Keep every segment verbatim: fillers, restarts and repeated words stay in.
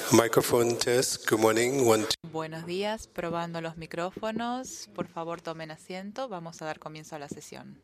Microphone test. Good morning. One, two. Buenos días, probando los micrófonos. Por favor, tomen asiento. Vamos a dar comienzo a la sesión.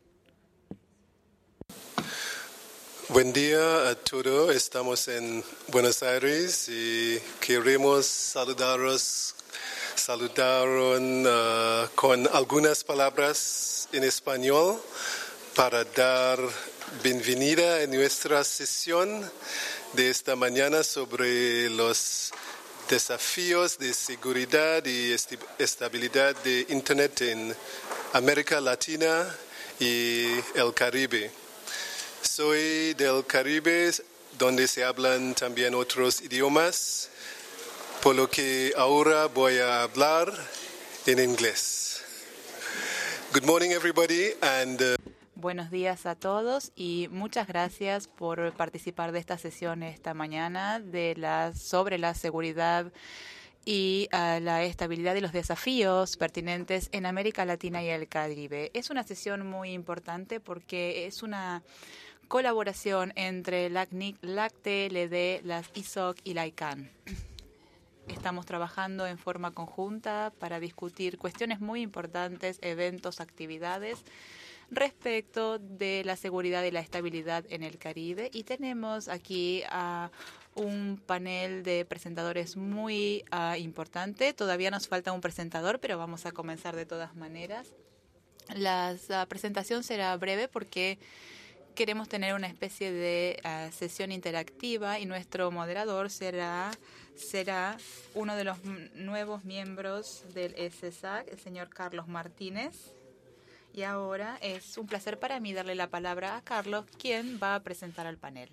Buen día a todos. Estamos en Buenos Aires y queremos saludaros, saludaron uh, con algunas palabras en español para dar bienvenida a nuestra sesión de esta mañana sobre los desafíos de seguridad y estabilidad de Internet en América Latina y el Caribe. Soy del Caribe, donde se hablan también otros idiomas, por lo que ahora voy a hablar en inglés. Good morning, everybody, and uh, Buenos días a todos y muchas gracias por participar de esta sesión esta mañana de la, sobre la seguridad y uh, la estabilidad y los desafíos pertinentes en América Latina y el Caribe. Es una sesión muy importante porque es una colaboración entre la C N I C, la C T L D, las I S O C y la I CANN. Estamos trabajando en forma conjunta para discutir cuestiones muy importantes, eventos, actividades respecto de la seguridad y la estabilidad en el Caribe. Y tenemos aquí a un panel de presentadores muy uh, importante. Todavía nos falta un presentador, pero vamos a comenzar de todas maneras. La uh, presentación será breve porque queremos tener una especie de uh, sesión interactiva y nuestro moderador será, será uno de los m- nuevos miembros del E S S A C, el señor Carlos Martínez. Y ahora es un placer para mí darle la palabra a Carlos, quien va a presentar al panel.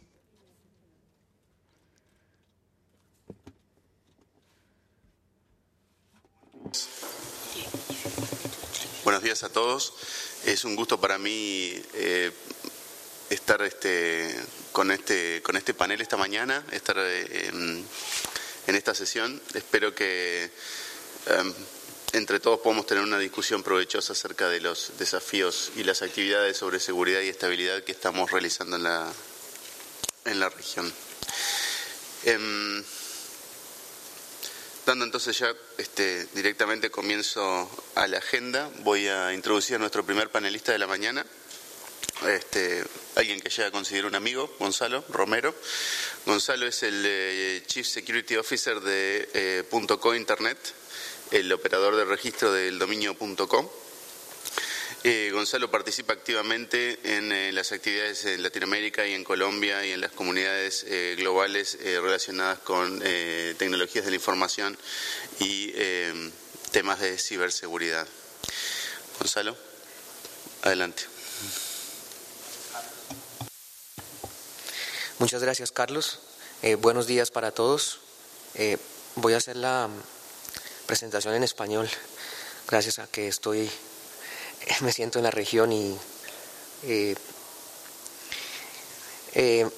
Buenos días a todos. Es un gusto para mí eh, estar este, con, este, con este panel esta mañana, estar eh, en, en esta sesión. Espero que eh, entre todos podamos tener una discusión provechosa acerca de los desafíos y las actividades sobre seguridad y estabilidad que estamos realizando en la, en la región. Eh, Dando entonces ya este, directamente comienzo a la agenda, voy a introducir a nuestro primer panelista de la mañana, este, alguien que ya considero un amigo, Gonzalo Romero. Gonzalo es el eh, Chief Security Officer de eh, .co Internet, el operador de registro del dominio .com. Eh, Gonzalo participa activamente en eh, las actividades en Latinoamérica y en Colombia y en las comunidades eh, globales eh, relacionadas con eh, tecnologías de la información y eh, temas de ciberseguridad. Gonzalo, adelante. Muchas gracias, Carlos. Eh, buenos días para todos. Eh, voy a hacer la presentación en español, gracias a que estoy... me siento en la región y eh, eh,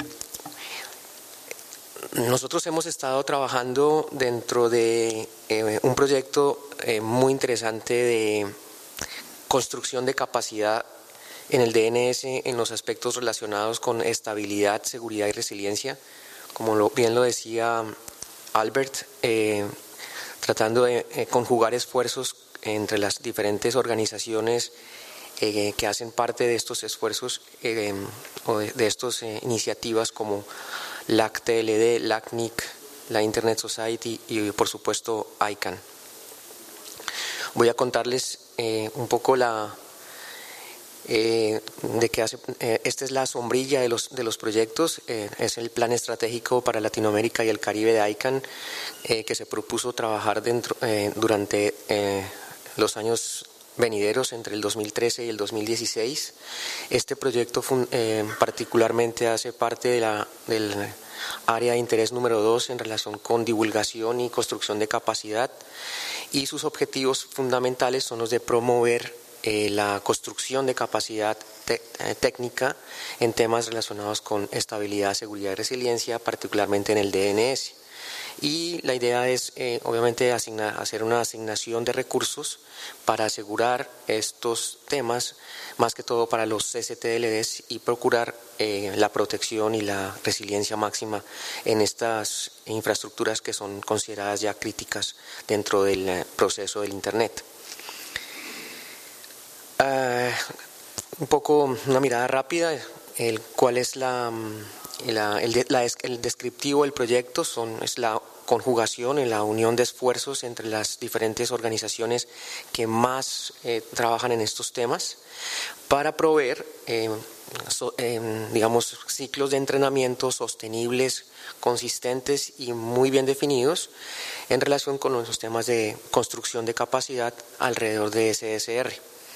nosotros hemos estado trabajando dentro de eh, un proyecto eh, muy interesante de construcción de capacidad en el D N S en los aspectos relacionados con estabilidad, seguridad y resiliencia, como lo, bien lo decía Albert, eh, tratando de eh, conjugar esfuerzos entre las diferentes organizaciones eh, que hacen parte de estos esfuerzos eh, o de, de estas eh, iniciativas como la C T L D, la C N I C, la Internet Society y por supuesto I CANN. Voy a contarles eh, un poco la eh, de que hace, eh, esta es la sombrilla de los, de los proyectos, eh, es el plan estratégico para Latinoamérica y el Caribe de I CANN eh, que se propuso trabajar dentro, eh, durante eh, los años venideros entre el dos mil trece y el dos mil dieciséis. Este proyecto eh, particularmente hace parte de la, del área de interés número dos en relación con divulgación y construcción de capacidad, y sus objetivos fundamentales son los de promover eh, la construcción de capacidad te eh, técnica en temas relacionados con estabilidad, seguridad y resiliencia, particularmente en el D N S. y la idea es eh, obviamente asignar, hacer una asignación de recursos para asegurar estos temas, más que todo para los C S T L Ds, y procurar eh, la protección y la resiliencia máxima en estas infraestructuras que son consideradas ya críticas dentro del proceso del Internet. Uh, un poco una mirada rápida, el, cuál es la, la, el, la, el descriptivo del proyecto, son, es la conjugación en la unión de esfuerzos entre las diferentes organizaciones que más eh, trabajan en estos temas para proveer eh, so, eh, digamos, ciclos de entrenamiento sostenibles, consistentes y muy bien definidos en relación con los temas de construcción de capacidad alrededor de S S R.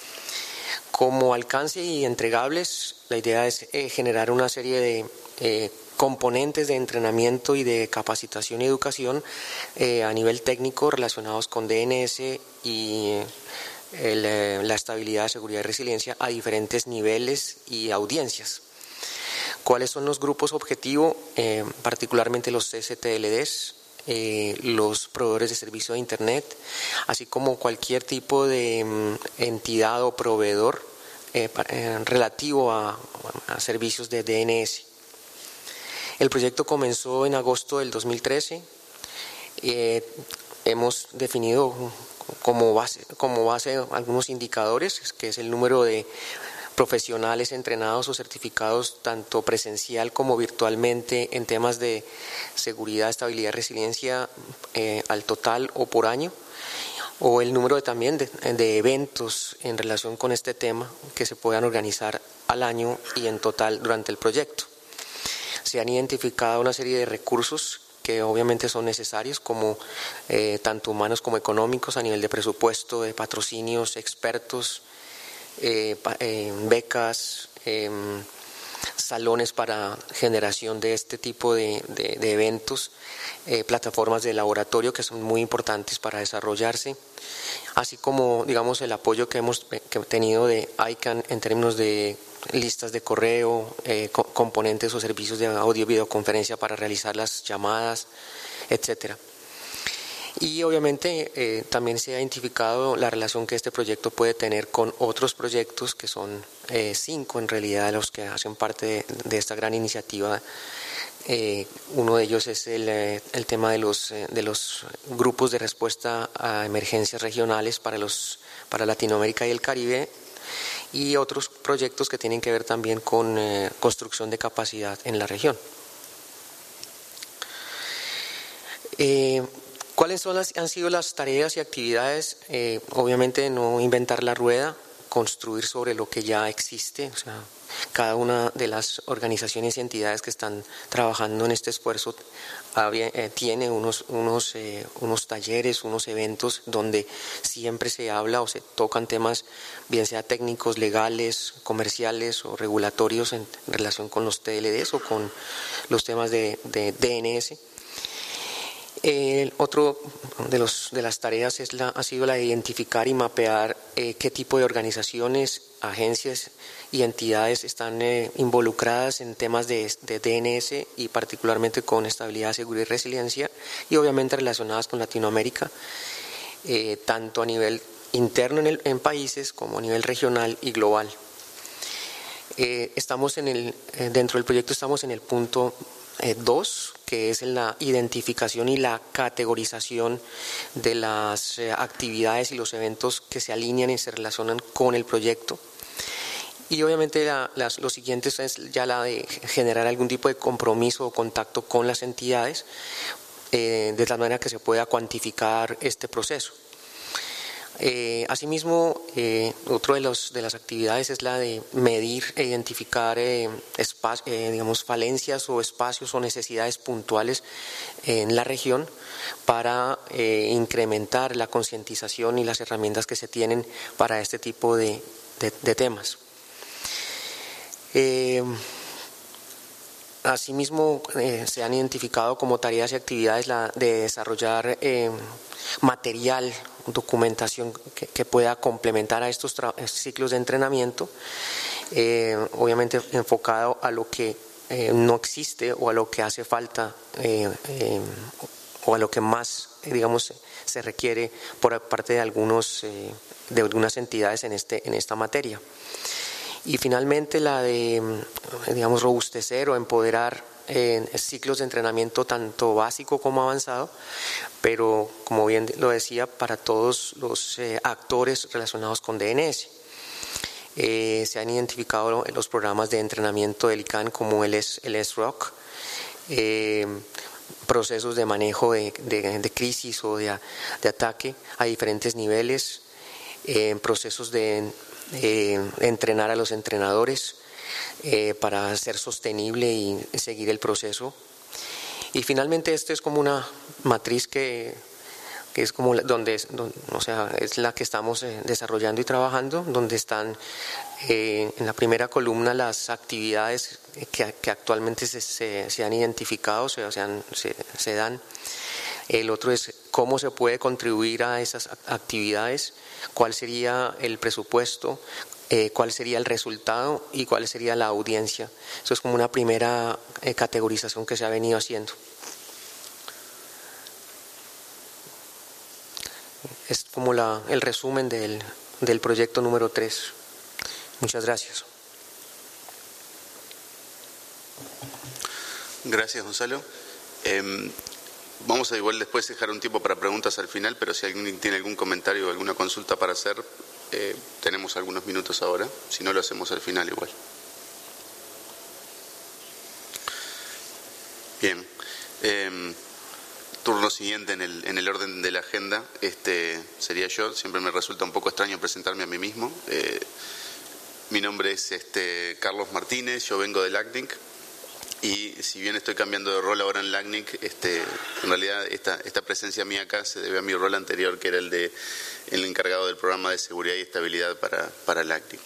Como alcance y entregables, la idea es eh, generar una serie de eh, componentes de entrenamiento y de capacitación y educación eh, a nivel técnico relacionados con D N S y el, eh, la estabilidad, seguridad y resiliencia a diferentes niveles y audiencias. ¿Cuáles son los grupos objetivo? Eh, particularmente los C S T L Ds, eh, los proveedores de servicio de Internet, así como cualquier tipo de um, entidad o proveedor eh, eh, relativo a, a servicios de D N S. El proyecto comenzó en agosto del dos mil trece. Eh, hemos definido como base, como base algunos indicadores, que es el número de profesionales entrenados o certificados tanto presencial como virtualmente en temas de seguridad, estabilidad y resiliencia eh, al total o por año, o el número de, también de, de eventos en relación con este tema que se puedan organizar al año y en total durante el proyecto. Se han identificado una serie de recursos que obviamente son necesarios, como eh, tanto humanos como económicos, a nivel de presupuesto, de patrocinios, expertos, eh, eh, becas, eh, salones para generación de este tipo de, de, de eventos, eh, plataformas de laboratorio que son muy importantes para desarrollarse, así como, digamos, el apoyo que hemos que tenido de I C A N en términos de listas de correo, eh, co componentes o servicios de audio y videoconferencia para realizar las llamadas, etcétera. Y obviamente eh, también se ha identificado la relación que este proyecto puede tener con otros proyectos, que son eh, cinco en realidad los que hacen parte de, de esta gran iniciativa. Eh, uno de ellos es el, eh, el tema de los, eh, de los grupos de respuesta a emergencias regionales para, los, para Latinoamérica y el Caribe, y otros proyectos que tienen que ver también con eh, construcción de capacidad en la región. Eh, ¿Cuáles son las, han sido las tareas y actividades? Eh, obviamente no inventar la rueda, construir sobre lo que ya existe. O sea, cada una de las organizaciones y entidades que están trabajando en este esfuerzo había, eh, tiene unos, unos, eh, unos talleres, unos eventos donde siempre se habla o se tocan temas, bien sea técnicos, legales, comerciales o regulatorios en relación con los T L Ds o con los temas de, de D N S. El otro de, los, de las tareas es la, ha sido la de identificar y mapear eh, qué tipo de organizaciones, agencias y entidades están eh, involucradas en temas de, de D N S y particularmente con estabilidad, seguridad y resiliencia, y obviamente relacionadas con Latinoamérica, eh, tanto a nivel interno en, el, en países como a nivel regional y global. Eh, estamos en el, eh, dentro del proyecto estamos en el punto dos, eh, que es la identificación y la categorización de las eh, actividades y los eventos que se alinean y se relacionan con el proyecto. Y obviamente la, las, lo siguiente es ya la de generar algún tipo de compromiso o contacto con las entidades, eh, de tal manera que se pueda cuantificar este proceso. Eh, asimismo, eh, otro de, los, de las actividades es la de medir e identificar eh, espacio, eh, digamos, falencias o espacios o necesidades puntuales en la región para eh, incrementar la concientización y las herramientas que se tienen para este tipo de, de, de temas. Eh, Asimismo, eh, se han identificado como tareas y actividades la de desarrollar eh, material, documentación que, que pueda complementar a estos ciclos de entrenamiento, eh, obviamente enfocado a lo que eh, no existe o a lo que hace falta eh, eh, o a lo que más, digamos, se requiere por parte de, algunos, eh, de algunas entidades en, este, en esta materia. Y finalmente la de, digamos, robustecer o empoderar eh, ciclos de entrenamiento tanto básico como avanzado, pero como bien lo decía, para todos los eh, actores relacionados con D N S. Eh, se han identificado los programas de entrenamiento del I C A N como el, S, el S R O C, eh, procesos de manejo de, de, de crisis o de, de ataque a diferentes niveles, eh, procesos de eh, entrenar a los entrenadores eh, para ser sostenible y seguir el proceso. Y finalmente esto es como una matriz que, que es como donde, donde, o sea, es la que estamos eh, desarrollando y trabajando, donde están eh, en la primera columna las actividades que, que actualmente se, se, se han identificado, o sea, se, han, se, se dan. El otro es cómo se puede contribuir a esas actividades, cuál sería el presupuesto, eh, cuál sería el resultado y cuál sería la audiencia. Eso es como una primera eh, categorización que se ha venido haciendo. Es como la, el resumen del, del proyecto número tres. Muchas gracias. Gracias, Gonzalo. Eh, vamos a igual después dejar un tiempo para preguntas al final, pero si alguien tiene algún comentario o alguna consulta para hacer, eh, tenemos algunos minutos ahora. Si no, lo hacemos al final igual. Bien. Eh, turno siguiente en el, en el orden de la agenda este, sería yo. Siempre me resulta un poco extraño presentarme a mí mismo. Eh, mi nombre es este, Carlos Martínez, yo vengo del LACNIC. Y si bien estoy cambiando de rol ahora en LACNIC, este, en realidad esta, esta presencia mía acá se debe a mi rol anterior, que era el de el encargado del programa de seguridad y estabilidad para, para LACNIC.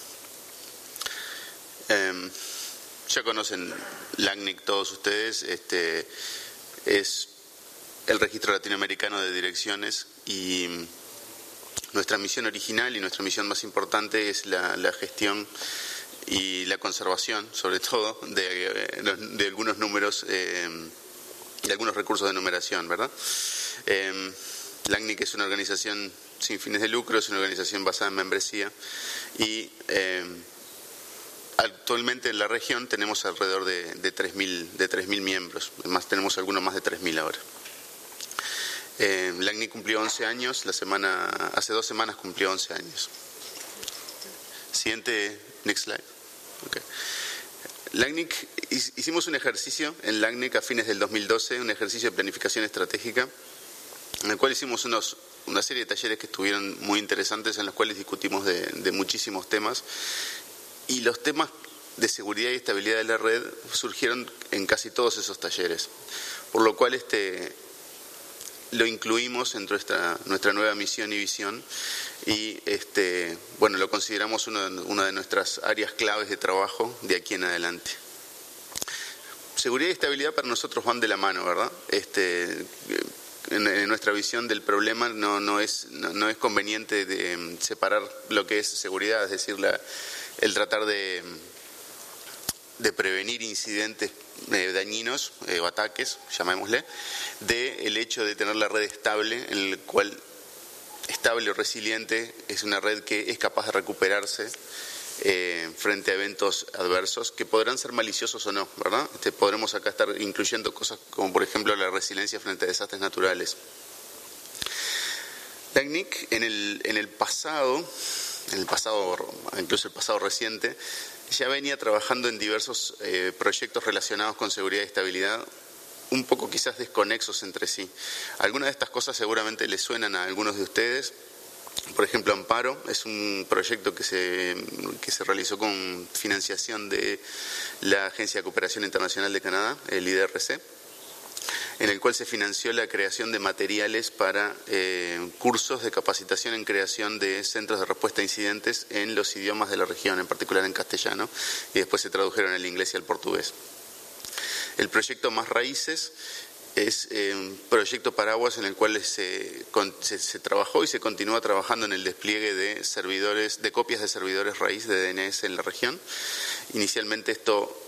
Eh, ya conocen LACNIC todos ustedes, este, es el registro latinoamericano de direcciones y nuestra misión original y nuestra misión más importante es la, la gestión y la conservación, sobre todo, de, de algunos números, eh, de algunos recursos de numeración, ¿verdad? Eh, LACNIC es una organización sin fines de lucro, es una organización basada en membresía y eh, actualmente en la región tenemos alrededor de, de tres mil miembros, además tenemos algunos más de tres mil ahora. Eh, LACNIC cumplió once años, la semana, hace dos semanas cumplió once años. Siguiente, next slide. Okay. LACNIC, hicimos un ejercicio en LACNIC a fines del dos mil doce, un ejercicio de planificación estratégica, en el cual hicimos unos, una serie de talleres que estuvieron muy interesantes, en los cuales discutimos de, de muchísimos temas, y los temas de seguridad y estabilidad de la red surgieron en casi todos esos talleres, por lo cual este... lo incluimos en nuestra, nuestra nueva misión y visión y este, bueno, lo consideramos una, una de nuestras áreas claves de trabajo de aquí en adelante. Seguridad y estabilidad para nosotros van de la mano, ¿verdad? Este, en, en nuestra visión del problema no, no, es, no, no es conveniente de separar lo que es seguridad, es decir, la, el tratar de, de prevenir incidentes Eh, dañinos eh, o ataques, llamémosle, del hecho de tener la red estable, en el cual estable o resiliente es una red que es capaz de recuperarse eh, frente a eventos adversos que podrán ser maliciosos o no, ¿verdad? Este, podremos acá estar incluyendo cosas como, por ejemplo, la resiliencia frente a desastres naturales. LACNIC en el, en el pasado, en el pasado, incluso el pasado reciente, ya venía trabajando en diversos eh, proyectos relacionados con seguridad y estabilidad, un poco quizás desconexos entre sí. Algunas de estas cosas seguramente les suenan a algunos de ustedes. Por ejemplo, Amparo es un proyecto que se, que se realizó con financiación de la Agencia de Cooperación Internacional de Canadá, el I D R C, en el cual se financió la creación de materiales para eh, cursos de capacitación en creación de centros de respuesta a incidentes en los idiomas de la región, en particular en castellano, y después se tradujeron al inglés y al portugués. El proyecto Más Raíces es eh, un proyecto paraguas en el cual se, se, se trabajó y se continúa trabajando en el despliegue de servidores, de copias de servidores raíz de D N S en la región. Inicialmente esto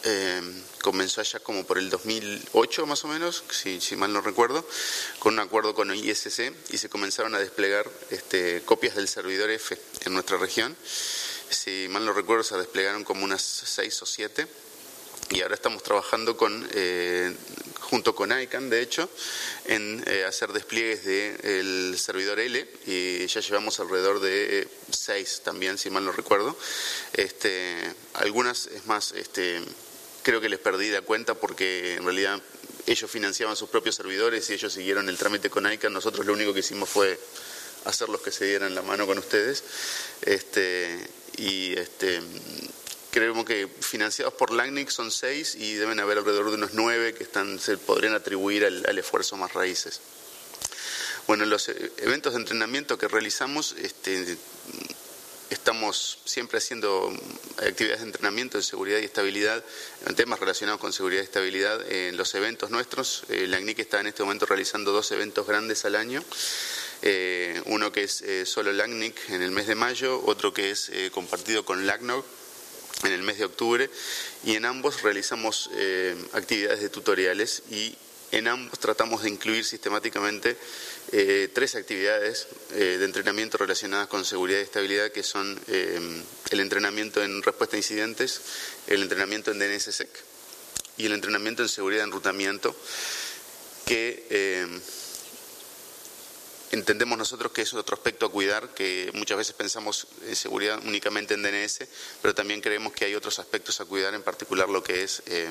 eh, comenzó allá como por el dos mil ocho más o menos, si, si mal no recuerdo, con un acuerdo con I S C, y se comenzaron a desplegar este, copias del servidor F en nuestra región. Si mal no recuerdo, se desplegaron como unas seis o siete, y ahora estamos trabajando con, eh, junto con I C A N, de hecho, en eh, hacer despliegues del servidor L, y ya llevamos alrededor de eh, seis también, si mal no recuerdo. Este, algunas, es más, este, creo que les perdí la cuenta porque en realidad ellos financiaban sus propios servidores y ellos siguieron el trámite con I C A N. Nosotros lo único que hicimos fue hacerlos que se dieran la mano con ustedes. Este, y este, creemos que financiados por LACNIC son seis y deben haber alrededor de unos nueve que están, se podrían atribuir al, al esfuerzo más raíces. Bueno, en los eventos de entrenamiento que realizamos, este, estamos siempre haciendo actividades de entrenamiento en seguridad y estabilidad, en temas relacionados con seguridad y estabilidad en los eventos nuestros. Eh, LACNIC está en este momento realizando dos eventos grandes al año. Eh, uno que es eh, solo LACNIC en el mes de mayo, otro que es eh, compartido con LACNOG en el mes de octubre, y en ambos realizamos eh, actividades de tutoriales, y en ambos tratamos de incluir sistemáticamente eh, tres actividades eh, de entrenamiento relacionadas con seguridad y estabilidad, que son eh, el entrenamiento en respuesta a incidentes, el entrenamiento en D N S S E C y el entrenamiento en seguridad de enrutamiento, que eh, entendemos nosotros que es otro aspecto a cuidar, que muchas veces pensamos en seguridad únicamente en D N S, pero también creemos que hay otros aspectos a cuidar, en particular lo que es eh,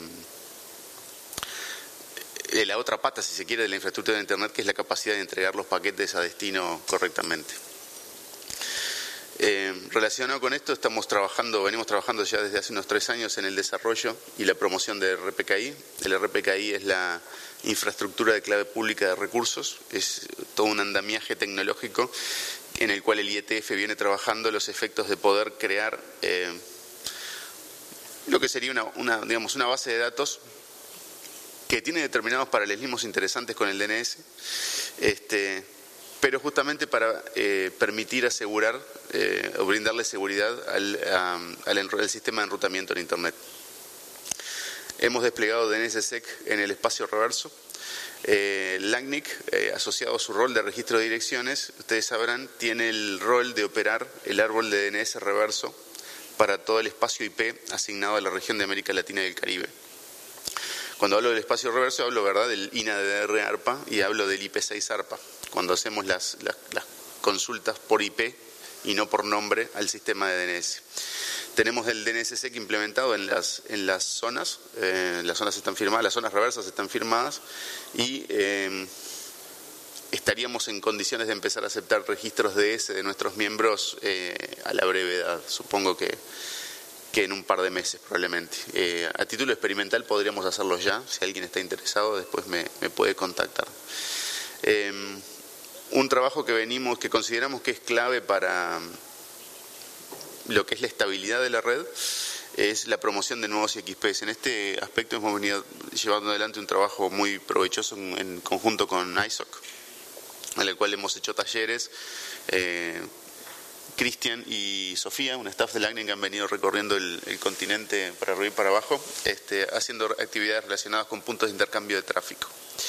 la otra pata, si se quiere, de la infraestructura de Internet, que es la capacidad de entregar los paquetes a destino correctamente. Eh, relacionado con esto, estamos trabajando, venimos trabajando ya desde hace unos tres años en el desarrollo y la promoción del R P K I. El R P K I es la infraestructura de clave pública de recursos, es todo un andamiaje tecnológico en el cual el I E T F viene trabajando los efectos de poder crear eh, lo que sería una, una, digamos, una base de datos que tiene determinados paralelismos interesantes con el D N S, este, pero justamente para eh, permitir asegurar eh, o brindarle seguridad al, a, al, al sistema de enrutamiento en Internet. Hemos desplegado D N S S E C en el espacio reverso. Eh, LACNIC, eh, asociado a su rol de registro de direcciones, ustedes sabrán, tiene el rol de operar el árbol de D N S reverso para todo el espacio I P asignado a la región de América Latina y el Caribe. Cuando hablo del espacio reverso, hablo, ¿verdad?, del I N A D R ARPA y hablo del I P seis ARPA, cuando hacemos las, las, las consultas por I P y no por nombre al sistema de D N S. Tenemos el D N S S E C implementado en las, en las zonas, eh, las zonas están firmadas, las zonas reversas están firmadas, y eh, estaríamos en condiciones de empezar a aceptar registros D S de nuestros miembros eh, a la brevedad, supongo que, que en un par de meses probablemente. Eh, a título experimental podríamos hacerlo ya, si alguien está interesado después me, me puede contactar. Eh, un trabajo que venimos, que consideramos que es clave para lo que es la estabilidad de la red, es la promoción de nuevos I X Ps. En este aspecto hemos venido llevando adelante un trabajo muy provechoso en, en conjunto con I S O C, en el cual hemos hecho talleres. Eh, Cristian y Sofía, un staff de LACNIC, han venido recorriendo el, el continente para arriba y para abajo, este, haciendo actividades relacionadas con puntos de intercambio de tráfico.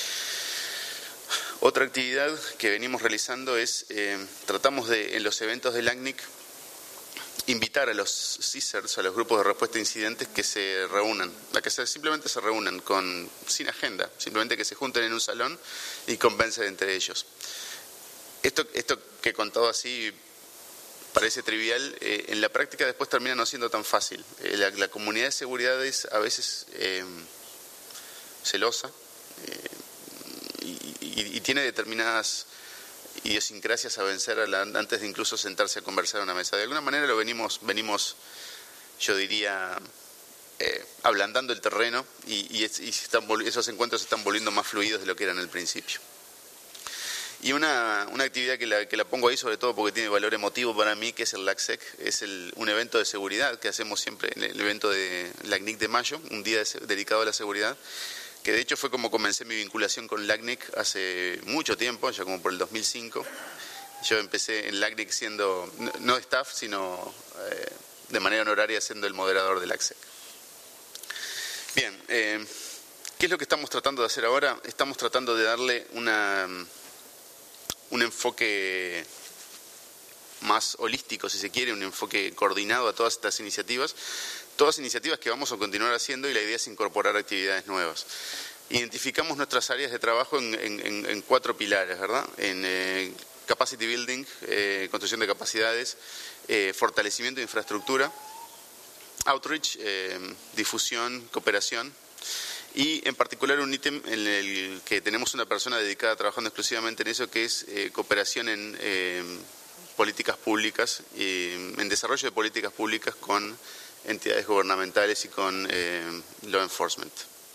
Otra actividad que venimos realizando es, eh, tratamos de, en los eventos de LACNIC, invitar a los C I S E R S, a los grupos de respuesta a incidentes, que se reúnan, a que se, simplemente se reúnan con, sin agenda, simplemente que se junten en un salón y convencen entre ellos. Esto, esto que he contado así parece trivial, eh, en la práctica después termina no siendo tan fácil. Eh, la, la comunidad de seguridad es a veces eh, celosa eh, y, y, y tiene determinadas idiosincrasias a vencer a la, antes de incluso sentarse a conversar a una mesa. De alguna manera lo venimos, venimos yo diría, eh, ablandando el terreno, y, y, es, y están, esos encuentros se están volviendo más fluidos de lo que eran al principio. Y una, una actividad que la, que la pongo ahí sobre todo porque tiene valor emotivo para mí, que es el LACSEC, es el, un evento de seguridad que hacemos siempre en el evento de LACNIC de mayo, un día de, dedicado a la seguridad, que de hecho fue como comencé mi vinculación con LACNIC hace mucho tiempo, ya como por el dos mil cinco. Yo empecé en LACNIC siendo, no staff, sino eh, de manera honoraria siendo el moderador del LACSEC. Bien, eh, ¿qué es lo que estamos tratando de hacer ahora? Estamos tratando de darle una, un enfoque más holístico, si se quiere, un enfoque coordinado a todas estas iniciativas, todas iniciativas que vamos a continuar haciendo, y la idea es incorporar actividades nuevas. Identificamos nuestras áreas de trabajo en, en, en cuatro pilares, ¿verdad? En eh, capacity building, eh, construcción de capacidades, eh, fortalecimiento de infraestructura, outreach, eh, difusión, cooperación, y en particular un ítem en el que tenemos una persona dedicada trabajando exclusivamente en eso, que es eh, cooperación en eh, políticas públicas, y en desarrollo de políticas públicas con entidades gubernamentales y con eh, law enforcement.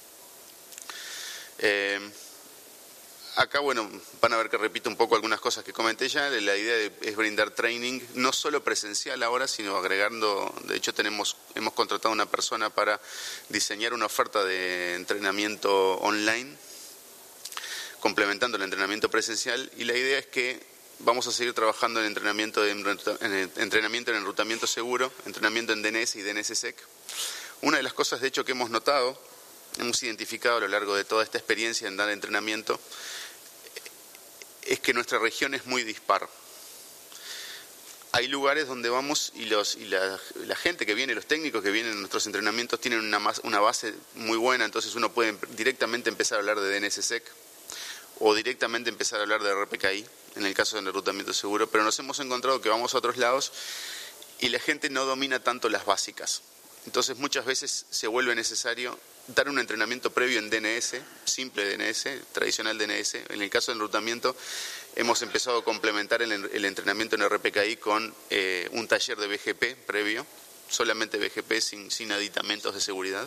Eh, acá, bueno, van a ver que repito un poco algunas cosas que comenté ya. La idea de, es brindar training, no solo presencial ahora, sino agregando, de hecho tenemos, hemos contratado a una persona para diseñar una oferta de entrenamiento online, complementando el entrenamiento presencial, y la idea es que vamos a seguir trabajando en entrenamiento, de, en entrenamiento en enrutamiento seguro, entrenamiento en D N S y D N S S E C. Una de las cosas, de hecho, que hemos notado, hemos identificado a lo largo de toda esta experiencia en dar entrenamiento, es que nuestra región es muy dispar. Hay lugares donde vamos y, los, y la, la gente que viene, los técnicos que vienen a nuestros entrenamientos tienen una, una base muy buena, entonces uno puede directamente empezar a hablar de D N S S E C o directamente empezar a hablar de R P K I, en el caso del enrutamiento seguro, pero nos hemos encontrado que vamos a otros lados y la gente no domina tanto las básicas. Entonces muchas veces se vuelve necesario dar un entrenamiento previo en D N S, simple D N S, tradicional D N S. En el caso del enrutamiento hemos empezado a complementar el, el entrenamiento en R P K I con eh, un taller de B G P previo, solamente B G P sin, sin aditamentos de seguridad.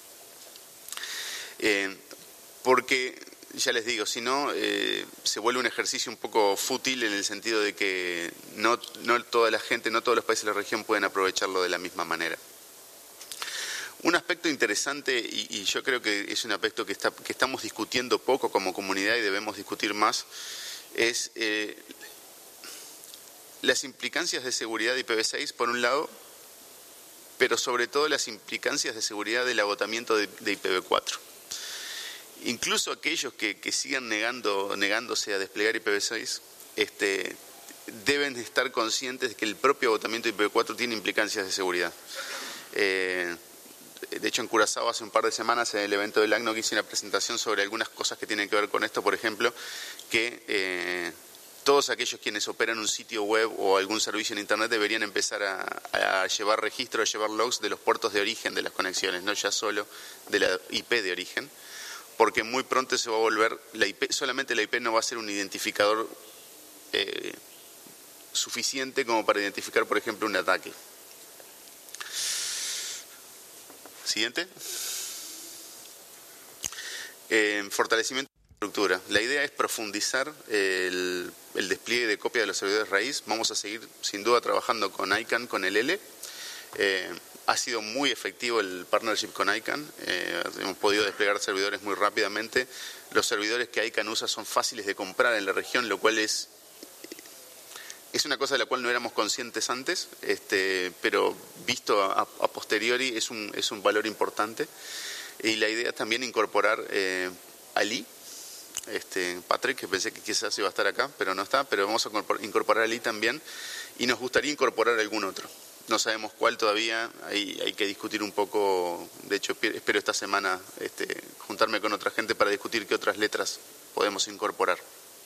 Eh, porque, ya les digo, si no, eh, se vuelve un ejercicio un poco fútil en el sentido de que no, no toda la gente, no todos los países de la región pueden aprovecharlo de la misma manera. Un aspecto interesante, y, y yo creo que es un aspecto que, está, que estamos discutiendo poco como comunidad y debemos discutir más, es eh, las implicancias de seguridad de I P v seis, por un lado, pero sobre todo las implicancias de seguridad del agotamiento de, de I P v cuatro. Incluso aquellos que, que sigan negando, negándose a desplegar I P v seis, este, deben estar conscientes de que el propio agotamiento de I P v cuatro tiene implicancias de seguridad. Eh, De hecho, en Curazao hace un par de semanas, en el evento del A C N O C, hice una presentación sobre algunas cosas que tienen que ver con esto. Por ejemplo, que eh, todos aquellos quienes operan un sitio web o algún servicio en Internet deberían empezar a, a llevar registro, a llevar logs de los puertos de origen de las conexiones, no ya solo de la I P de origen, porque muy pronto se va a volver, la I P, solamente la I P no va a ser un identificador eh, suficiente como para identificar, por ejemplo, un ataque. Siguiente. Eh, fortalecimiento de la estructura. La idea es profundizar el, el despliegue de copia de los servidores raíz. Vamos a seguir sin duda trabajando con I C A N, con el L. Eh, ha sido muy efectivo el partnership con I C A N. Eh, hemos podido desplegar servidores muy rápidamente. Los servidores que I C A N usa son fáciles de comprar en la región, lo cual es Es una cosa de la cual no éramos conscientes antes, este, pero visto a, a posteriori es un, es un valor importante. Y la idea es también incorporar eh, a Lee, este, Patrick, que pensé que quizás iba a estar acá, pero no está, pero vamos a incorporar a Lee también, y nos gustaría incorporar algún otro. No sabemos cuál todavía, hay, hay que discutir un poco. De hecho espero esta semana este, juntarme con otra gente para discutir qué otras letras podemos incorporar.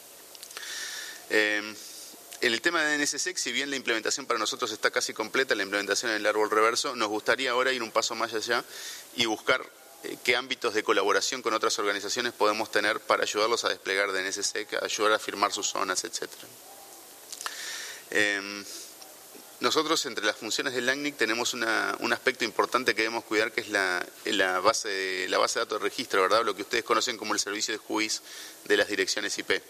Eh, En el tema de D N S S E C, si bien la implementación para nosotros está casi completa, la implementación en el árbol reverso, nos gustaría ahora ir un paso más allá y buscar eh, qué ámbitos de colaboración con otras organizaciones podemos tener para ayudarlos a desplegar D N S S E C, ayudar a firmar sus zonas, etcétera. Eh, nosotros, entre las funciones del A C N I C, tenemos una, un aspecto importante que debemos cuidar, que es la, la, base de, la base de datos de registro, ¿verdad? Lo que ustedes conocen como el servicio de juiz de las direcciones I P.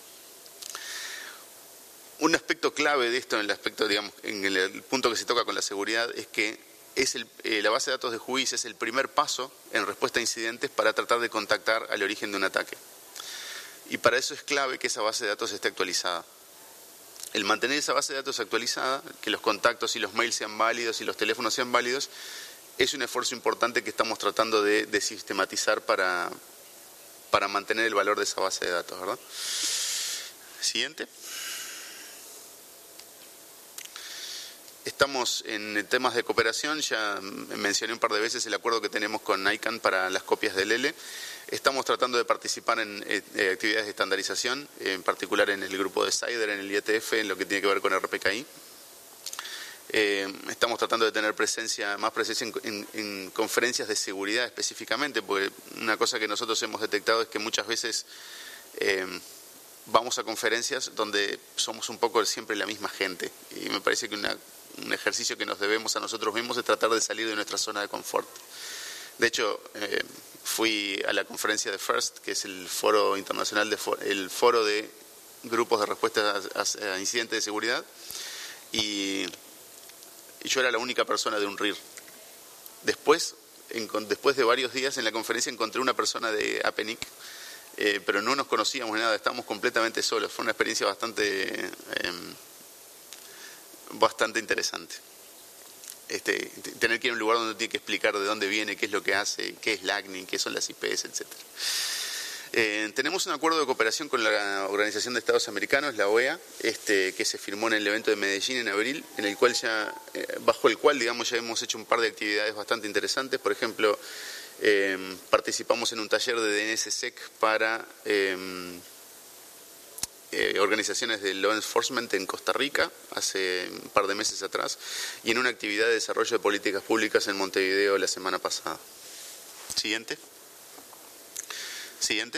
Un aspecto clave de esto, en el aspecto, digamos, en el, el punto que se toca con la seguridad, es que es el, eh, la base de datos de juiz es el primer paso en respuesta a incidentes para tratar de contactar al origen de un ataque. Y para eso es clave que esa base de datos esté actualizada. El mantener esa base de datos actualizada, que los contactos y los mails sean válidos y los teléfonos sean válidos, es un esfuerzo importante que estamos tratando de, de sistematizar para, para mantener el valor de esa base de datos, ¿verdad? Siguiente. Estamos en temas de cooperación, ya mencioné un par de veces el acuerdo que tenemos con ICANN para las copias del L. Estamos tratando de participar en eh, actividades de estandarización, en particular en el grupo de CIDR, en el I E T F, en lo que tiene que ver con R P K I. Eh, estamos tratando de tener presencia, más presencia en, en, en conferencias de seguridad específicamente, porque una cosa que nosotros hemos detectado es que muchas veces eh, vamos a conferencias donde somos un poco siempre la misma gente, y me parece que una un ejercicio que nos debemos a nosotros mismos es tratar de salir de nuestra zona de confort. De hecho, eh, fui a la conferencia de FIRST, que es el foro internacional, de for el foro de grupos de respuesta a, a incidentes de seguridad, y, y yo era la única persona de un R I R. Después, en, después de varios días en la conferencia encontré una persona de APNIC, eh, pero no nos conocíamos ni nada, estábamos completamente solos. Fue una experiencia bastante... Eh, bastante interesante. Este, tener que ir a un lugar donde tiene que explicar de dónde viene, qué es lo que hace, qué es L A C N I, qué son las I P S, etcétera. Eh, tenemos un acuerdo de cooperación con la Organización de Estados Americanos, la O E A, este, que se firmó en el evento de Medellín en abril, en el cual ya, eh, bajo el cual, digamos, ya hemos hecho un par de actividades bastante interesantes. Por ejemplo, eh, participamos en un taller de D N S S E C para eh, Eh, organizaciones de law enforcement en Costa Rica hace un par de meses atrás, y en una actividad de desarrollo de políticas públicas en Montevideo la semana pasada. Siguiente. Siguiente.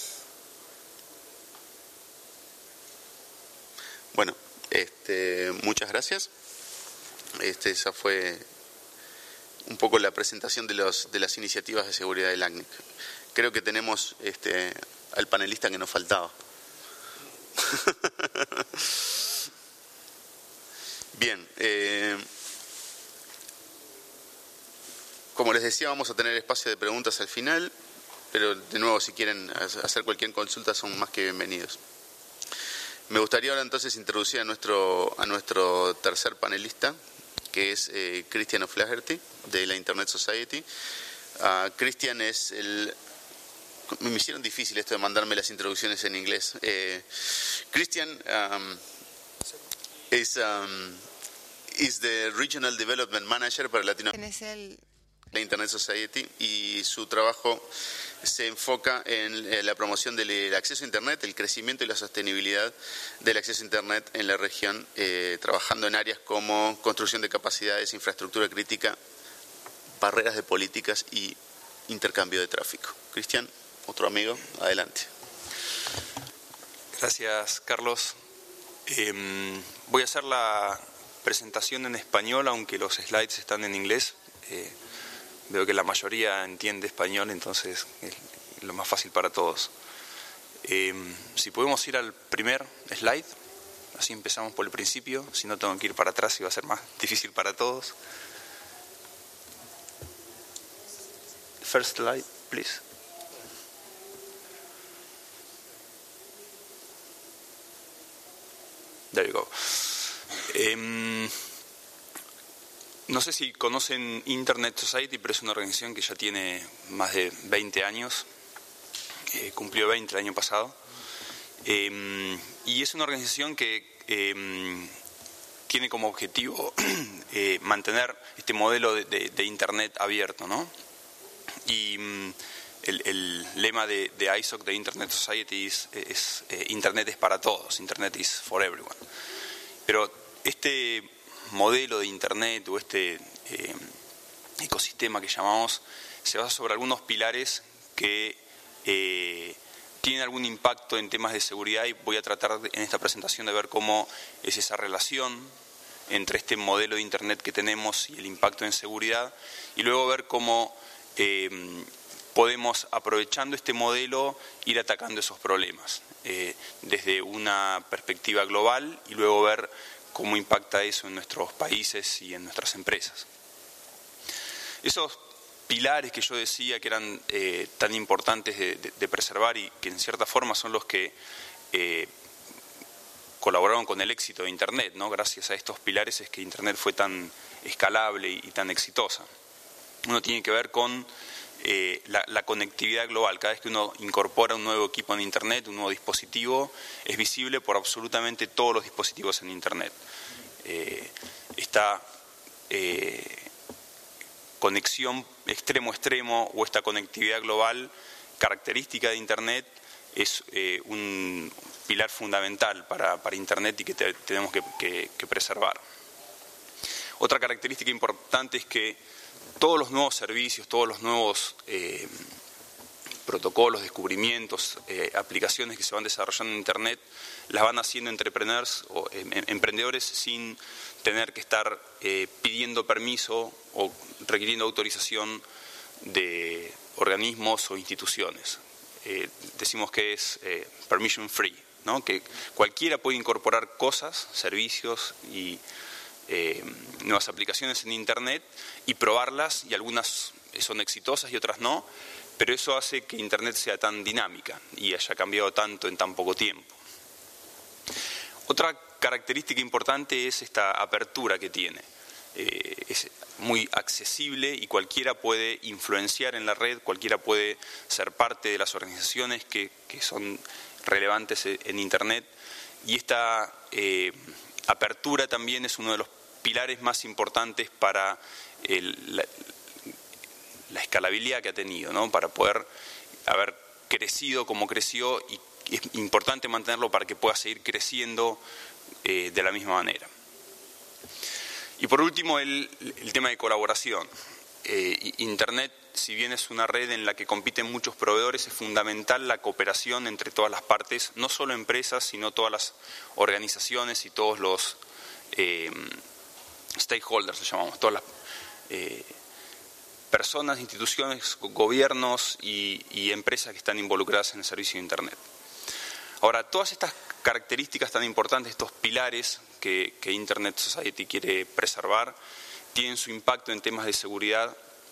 Bueno, este, muchas gracias. Este, esa fue un poco la presentación de, los, de las iniciativas de seguridad del A C N I C. Creo que tenemos este, al panelista que nos faltaba. Bien, eh, como les decía, vamos a tener espacio de preguntas al final, pero de nuevo, si quieren hacer cualquier consulta, son más que bienvenidos. Me gustaría ahora entonces introducir a nuestro, a nuestro tercer panelista, que es eh, Christian O'Flaherty, de la Internet Society. Uh, Christian es el... Me hicieron difícil esto de mandarme las introducciones en inglés. Eh, Christian um, is, um, is the Regional Development Manager para Latinoamérica, la Internet Society, y su trabajo se enfoca en eh, la promoción del acceso a Internet, el crecimiento y la sostenibilidad del acceso a Internet en la región, eh, trabajando en áreas como construcción de capacidades, infraestructura crítica, barreras de políticas y intercambio de tráfico. Christian, otro amigo, adelante. Gracias, Carlos. Eh, voy a hacer la presentación en español, aunque los slides están en inglés. Eh, veo que la mayoría entiende español, entonces es lo más fácil para todos. Eh, si podemos ir al primer slide, así empezamos por el principio, si no tengo que ir para atrás y va a ser más difícil para todos. First slide, please. There you go. Eh, no sé si conocen Internet Society, pero es una organización que ya tiene más de veinte años. Eh, cumplió veinte el año pasado. Eh, y es una organización que eh, tiene como objetivo eh, mantener este modelo de, de, de Internet abierto, ¿no? Y el, el lema de, de I S O C, de Internet Society, es, es eh, Internet es para todos, Internet is for everyone. Pero este modelo de Internet o este eh, ecosistema que llamamos se basa sobre algunos pilares que eh, tienen algún impacto en temas de seguridad, y voy a tratar de, en esta presentación de ver cómo es esa relación entre este modelo de Internet que tenemos y el impacto en seguridad, y luego ver cómo Eh, podemos, aprovechando este modelo, ir atacando esos problemas eh, desde una perspectiva global, y luego ver cómo impacta eso en nuestros países y en nuestras empresas. Esos pilares que yo decía que eran eh, tan importantes de, de, de preservar, y que en cierta forma son los que eh, colaboraron con el éxito de Internet, ¿no? Gracias a estos pilares es que Internet fue tan escalable y, y tan exitosa. uno tiene que ver con eh, la, la conectividad global. Cada vez que uno incorpora un nuevo equipo en Internet, un nuevo dispositivo, es visible por absolutamente todos los dispositivos en Internet. Eh, esta eh, conexión extremo a extremo o esta conectividad global característica de Internet es eh, un pilar fundamental para, para Internet y que te, tenemos que, que, que preservar. Otra característica importante es que todos los nuevos servicios, todos los nuevos eh, protocolos, descubrimientos, eh, aplicaciones que se van desarrollando en Internet, las van haciendo entrepreneurs o eh, emprendedores sin tener que estar eh, pidiendo permiso o requiriendo autorización de organismos o instituciones. Eh, decimos que es eh, permission free, ¿no? Que cualquiera puede incorporar cosas, servicios y eh, nuevas aplicaciones en Internet y probarlas, y algunas son exitosas y otras no, pero eso hace que Internet sea tan dinámica y haya cambiado tanto en tan poco tiempo. Otra característica importante es esta apertura que tiene. Eh, es muy accesible y cualquiera puede influenciar en la red, cualquiera puede ser parte de las organizaciones que, que son relevantes en Internet, y esta eh, apertura también es uno de los pilares más importantes para el, la, la escalabilidad que ha tenido, ¿no? Para poder haber crecido como creció, y es importante mantenerlo para que pueda seguir creciendo eh, de la misma manera. Y por último, el, el tema de colaboración. Eh, Internet, si bien es una red en la que compiten muchos proveedores, es fundamental la cooperación entre todas las partes, no solo empresas, sino todas las organizaciones y todos los eh, stakeholders, los llamamos, todas las eh, personas, instituciones, gobiernos y, y empresas que están involucradas en el servicio de Internet. Ahora, todas estas características tan importantes, estos pilares que, que Internet Society quiere preservar, tienen su impacto en temas de seguridad.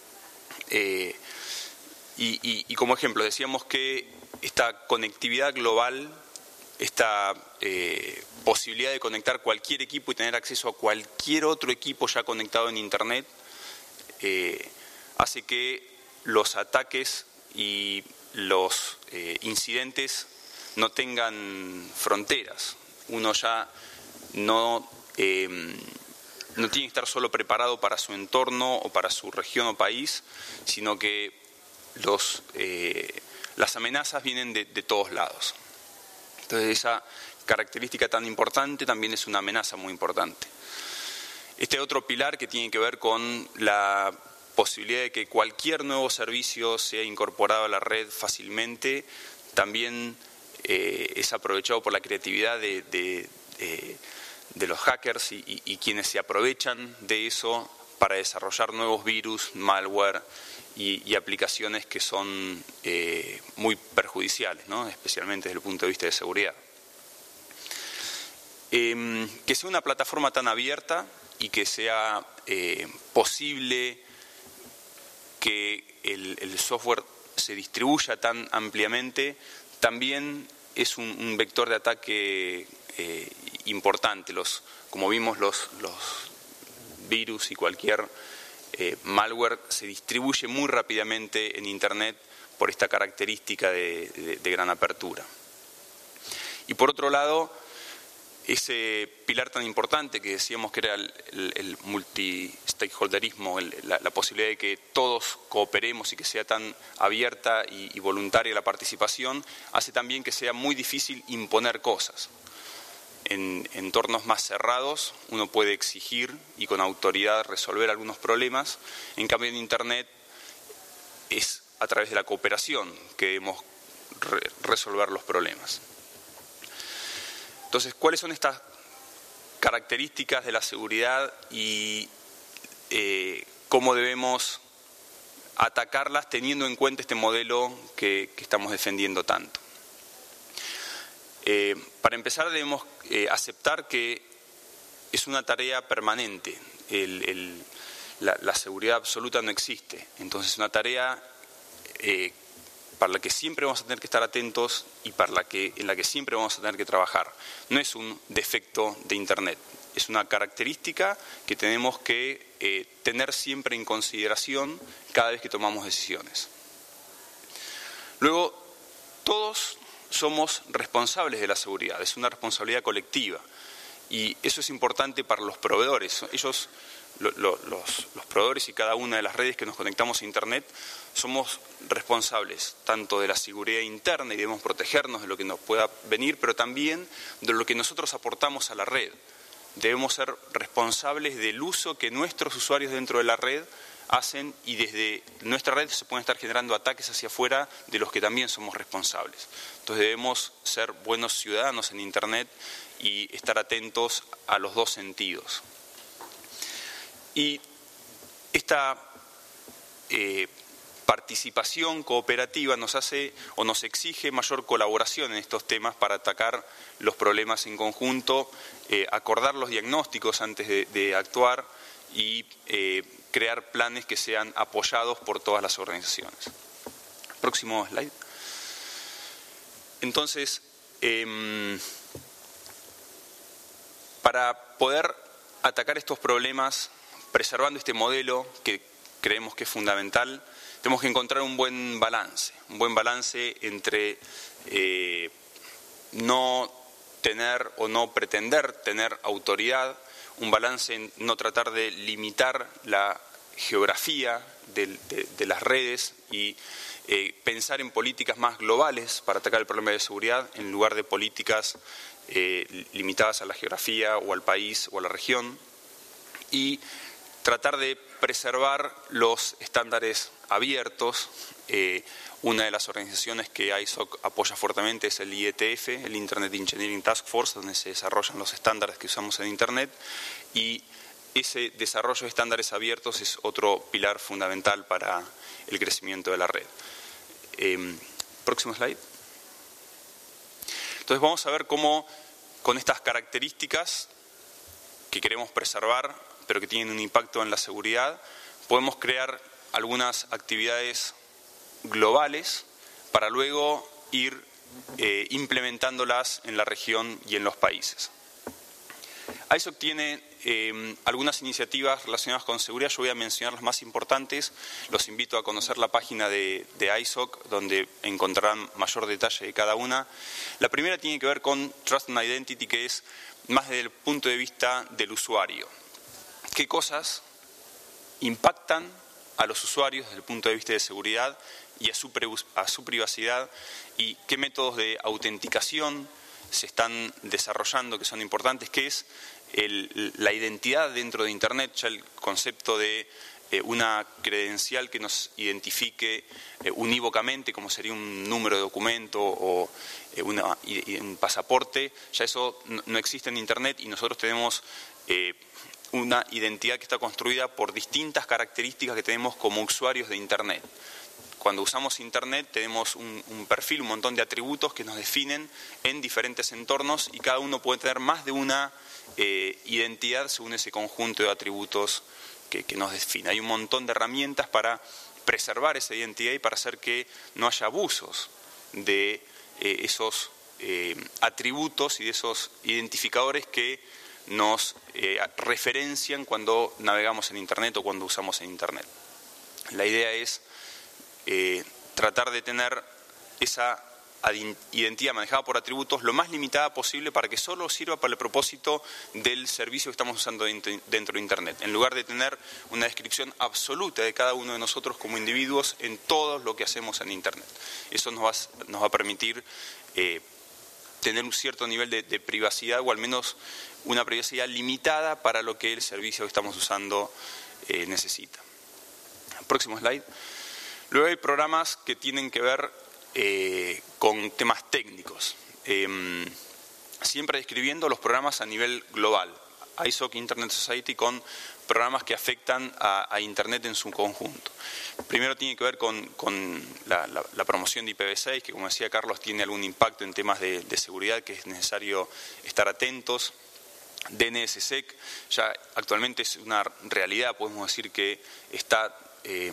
Eh, y, y, y como ejemplo, decíamos que esta conectividad global, esta eh, posibilidad de conectar cualquier equipo y tener acceso a cualquier otro equipo ya conectado en Internet, eh, hace que los ataques y los eh, incidentes no tengan fronteras. Uno ya no, eh, no tiene que estar solo preparado para su entorno o para su región o país, sino que los, eh, las amenazas vienen de, de todos lados. Entonces, esa característica tan importante también es una amenaza muy importante. Este otro pilar que tiene que ver con la posibilidad de que cualquier nuevo servicio sea incorporado a la red fácilmente, también eh, es aprovechado por la creatividad de, de, de, de los hackers y, y, y quienes se aprovechan de eso para desarrollar nuevos virus, malware y, y aplicaciones que son eh, muy perjudiciales, ¿no? Especialmente desde el punto de vista de seguridad. Eh, que sea una plataforma tan abierta y que sea eh, posible que el, el software se distribuya tan ampliamente, también es un, un vector de ataque eh, importante. Los, como vimos, los, los virus y cualquier eh, malware se distribuye muy rápidamente en Internet por esta característica de, de, de gran apertura. Y por otro lado, ese pilar tan importante que decíamos que era el, el, el multi-stakeholderismo, el, la, la posibilidad de que todos cooperemos y que sea tan abierta y, y voluntaria la participación, hace también que sea muy difícil imponer cosas. En entornos más cerrados uno puede exigir y con autoridad resolver algunos problemas, en cambio en Internet es a través de la cooperación que debemos re resolver los problemas. Entonces, ¿cuáles son estas características de la seguridad y eh, cómo debemos atacarlas teniendo en cuenta este modelo que, que estamos defendiendo tanto? Eh, para empezar, debemos eh, aceptar que es una tarea permanente. El, el, la, la seguridad absoluta no existe. Entonces, es una tarea eh, para la que siempre vamos a tener que estar atentos y para la que, en la que siempre vamos a tener que trabajar. No es un defecto de Internet, es una característica que tenemos que eh, tener siempre en consideración cada vez que tomamos decisiones. Luego, todos somos responsables de la seguridad, es una responsabilidad colectiva y eso es importante para los proveedores. Ellos, lo, lo, los, los proveedores y cada una de las redes que nos conectamos a Internet, somos responsables tanto de la seguridad interna y debemos protegernos de lo que nos pueda venir, pero también de lo que nosotros aportamos a la red. Debemos ser responsables del uso que nuestros usuarios dentro de la red hacen y desde nuestra red se pueden estar generando ataques hacia afuera de los que también somos responsables. Entonces debemos ser buenos ciudadanos en Internet y estar atentos a los dos sentidos. Y esta eh, participación cooperativa nos hace o nos exige mayor colaboración en estos temas para atacar los problemas en conjunto, eh, acordar los diagnósticos antes de, de actuar y eh, crear planes que sean apoyados por todas las organizaciones. Próximo slide. Entonces, eh, para poder atacar estos problemas, preservando este modelo que creemos que es fundamental, tenemos que encontrar un buen balance, un buen balance entre eh, no tener o no pretender tener autoridad, un balance en no tratar de limitar la geografía de, de, de las redes y eh, pensar en políticas más globales para atacar el problema de seguridad en lugar de políticas eh, limitadas a la geografía o al país o a la región, y tratar de preservar los estándares abiertos. Eh, una de las organizaciones que I S O C apoya fuertemente es el I E T F, el Internet Engineering Task Force, donde se desarrollan los estándares que usamos en Internet, y ese desarrollo de estándares abiertos es otro pilar fundamental para el crecimiento de la red. Eh, próximo slide. Entonces vamos a ver cómo con estas características que queremos preservar, pero que tienen un impacto en la seguridad, podemos crear algunas actividades globales para luego ir eh, implementándolas en la región y en los países. I S O C tiene eh, algunas iniciativas relacionadas con seguridad. Yo voy a mencionar las más importantes. Los invito a conocer la página de, de I S O C, donde encontrarán mayor detalle de cada una. La primera tiene que ver con Trust and Identity, que es más desde el punto de vista del usuario. ¿Qué cosas impactan a los usuarios desde el punto de vista de seguridad y a su, a su privacidad? ¿Y qué métodos de autenticación se están desarrollando que son importantes? ¿Qué es el, la identidad dentro de Internet? Ya el concepto de eh, una credencial que nos identifique eh, unívocamente, como sería un número de documento o eh, una, y, y un pasaporte, ya eso no, no existe en Internet, y nosotros tenemos eh, una identidad que está construida por distintas características que tenemos como usuarios de Internet. Cuando usamos Internet tenemos un, un perfil, un montón de atributos que nos definen en diferentes entornos, y cada uno puede tener más de una eh, identidad según ese conjunto de atributos que, que nos define. Hay un montón de herramientas para preservar esa identidad y para hacer que no haya abusos de eh, esos eh, atributos y de esos identificadores que nos eh, referencian cuando navegamos en Internet o cuando usamos en Internet. La idea es eh, tratar de tener esa identidad manejada por atributos lo más limitada posible para que solo sirva para el propósito del servicio que estamos usando dentro de Internet, en lugar de tener una descripción absoluta de cada uno de nosotros como individuos en todo lo que hacemos en Internet. Eso nos va, nos va a permitir eh, tener un cierto nivel de, de privacidad, o al menos una privacidad limitada para lo que el servicio que estamos usando eh, necesita. Próximo slide. Luego hay programas que tienen que ver eh, con temas técnicos, eh, siempre describiendo los programas a nivel global. I S O C Internet Society con programas que afectan a, a Internet en su conjunto. Primero tiene que ver con, con la, la, la promoción de I P v seis, que como decía Carlos tiene algún impacto en temas de, de seguridad que es necesario estar atentos. D N S S E C ya actualmente es una realidad, podemos decir que está eh,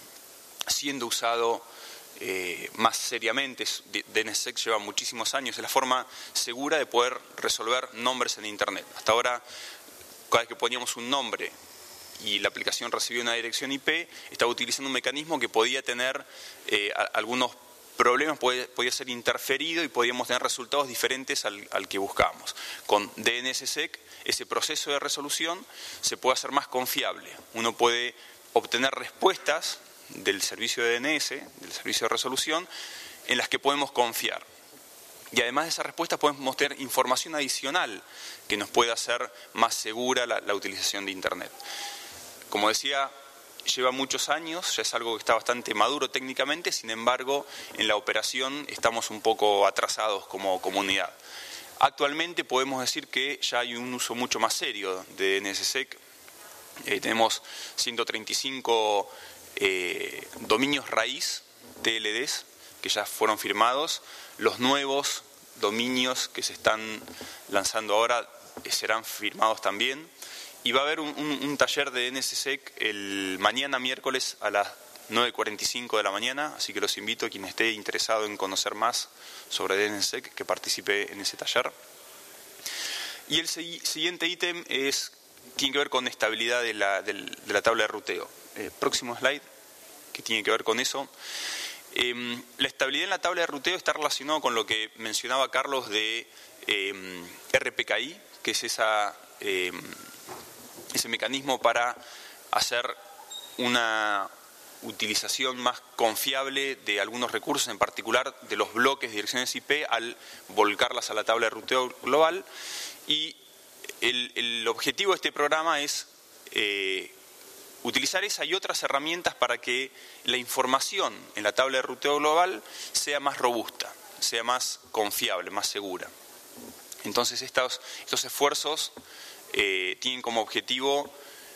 siendo usado eh, más seriamente. D N S S E C lleva muchísimos años, es la forma segura de poder resolver nombres en Internet. Hasta ahora, cada vez que poníamos un nombre y la aplicación recibía una dirección I P, estaba utilizando un mecanismo que podía tener eh, a, algunos problemas, podía, podía ser interferido y podíamos tener resultados diferentes al, al que buscábamos. Con D N S S E C, ese proceso de resolución se puede hacer más confiable. Uno puede obtener respuestas del servicio de D N S, del servicio de resolución, en las que podemos confiar. Y además de esas respuestas podemos tener información adicional que nos pueda hacer más segura la, la utilización de Internet. Como decía, lleva muchos años, ya es algo que está bastante maduro técnicamente, sin embargo, en la operación estamos un poco atrasados como comunidad. Actualmente podemos decir que ya hay un uso mucho más serio de D N S S E C. Eh, tenemos ciento treinta y cinco eh, dominios raíz, T L Ds, que ya fueron firmados. Los nuevos dominios que se están lanzando ahora eh, serán firmados también. Y va a haber un, un, un taller de D N S S E C el mañana miércoles a las nueve cuarenta y cinco de la mañana, así que los invito a quien esté interesado en conocer más sobre D N S S E C que participe en ese taller. Y el si, siguiente ítem es, tiene que ver con estabilidad de la, de de la tabla de ruteo. Eh, próximo slide, que tiene que ver con eso. Eh, la estabilidad en la tabla de ruteo está relacionada con lo que mencionaba Carlos de eh, R P K I, que es esa, eh, ese mecanismo para hacer una utilización más confiable de algunos recursos, en particular de los bloques de direcciones I P, al volcarlas a la tabla de ruteo global. Y el, el objetivo de este programa es eh, utilizar esa y otras herramientas para que la información en la tabla de ruteo global sea más robusta, sea más confiable, más segura. Entonces estos, estos esfuerzos eh, tienen como objetivo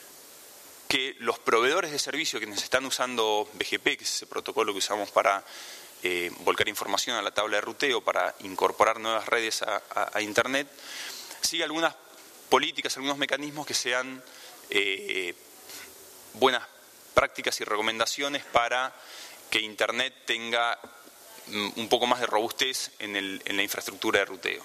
que los proveedores de servicio que nos están usando B G P, que es ese protocolo que usamos para eh, volcar información a la tabla de ruteo, para incorporar nuevas redes a, a, a Internet, siga algunas políticas, algunos mecanismos que sean eh, buenas prácticas y recomendaciones para que Internet tenga un poco más de robustez en, el, en la infraestructura de ruteo.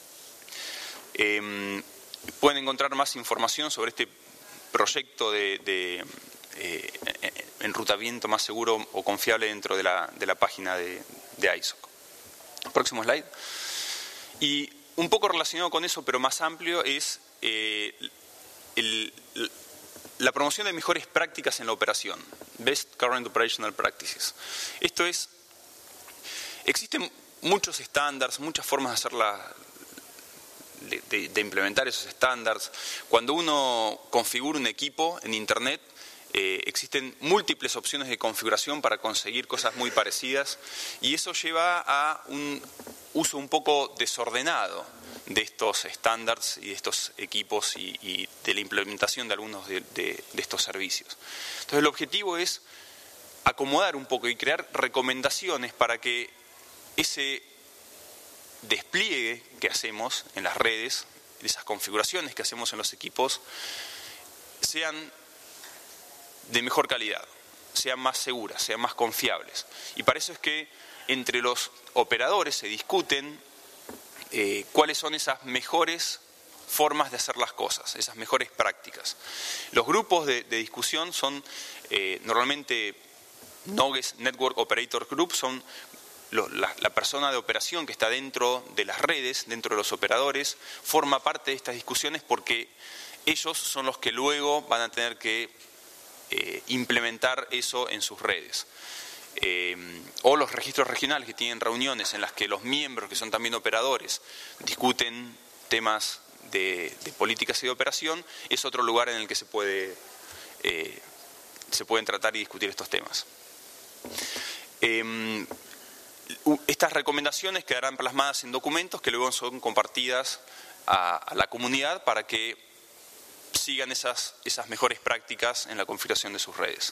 Eh, pueden encontrar más información sobre este proyecto de, de eh, enrutamiento más seguro o confiable dentro de la, de la página de, de I S O C. Próximo slide. Y un poco relacionado con eso, pero más amplio, es eh, el, el la promoción de mejores prácticas en la operación, Best Current Operational Practices. Esto es, existen muchos estándares, muchas formas de, hacer la, de, de, de implementar esos estándares. Cuando uno configura un equipo en Internet, eh, existen múltiples opciones de configuración para conseguir cosas muy parecidas, y eso lleva a un uso un poco desordenado de estos estándares y de estos equipos y, y de la implementación de algunos de, de, de estos servicios. Entonces el objetivo es acomodar un poco y crear recomendaciones para que ese despliegue que hacemos en las redes, esas configuraciones que hacemos en los equipos, sean de mejor calidad, sean más seguras, sean más confiables. Y para eso es que entre los operadores se discuten Eh, cuáles son esas mejores formas de hacer las cosas, esas mejores prácticas. Los grupos de, de discusión son eh, normalmente N O G S, Network Operator Group, son lo, la, la persona de operación que está dentro de las redes, dentro de los operadores, forma parte de estas discusiones porque ellos son los que luego van a tener que eh, implementar eso en sus redes. Eh, o los registros regionales que tienen reuniones en las que los miembros, que son también operadores, discuten temas de, de políticas y de operación, es otro lugar en el que se puede eh, se pueden tratar y discutir estos temas. Eh, estas recomendaciones quedarán plasmadas en documentos que luego son compartidas a, a la comunidad para que sigan esas, esas mejores prácticas en la configuración de sus redes.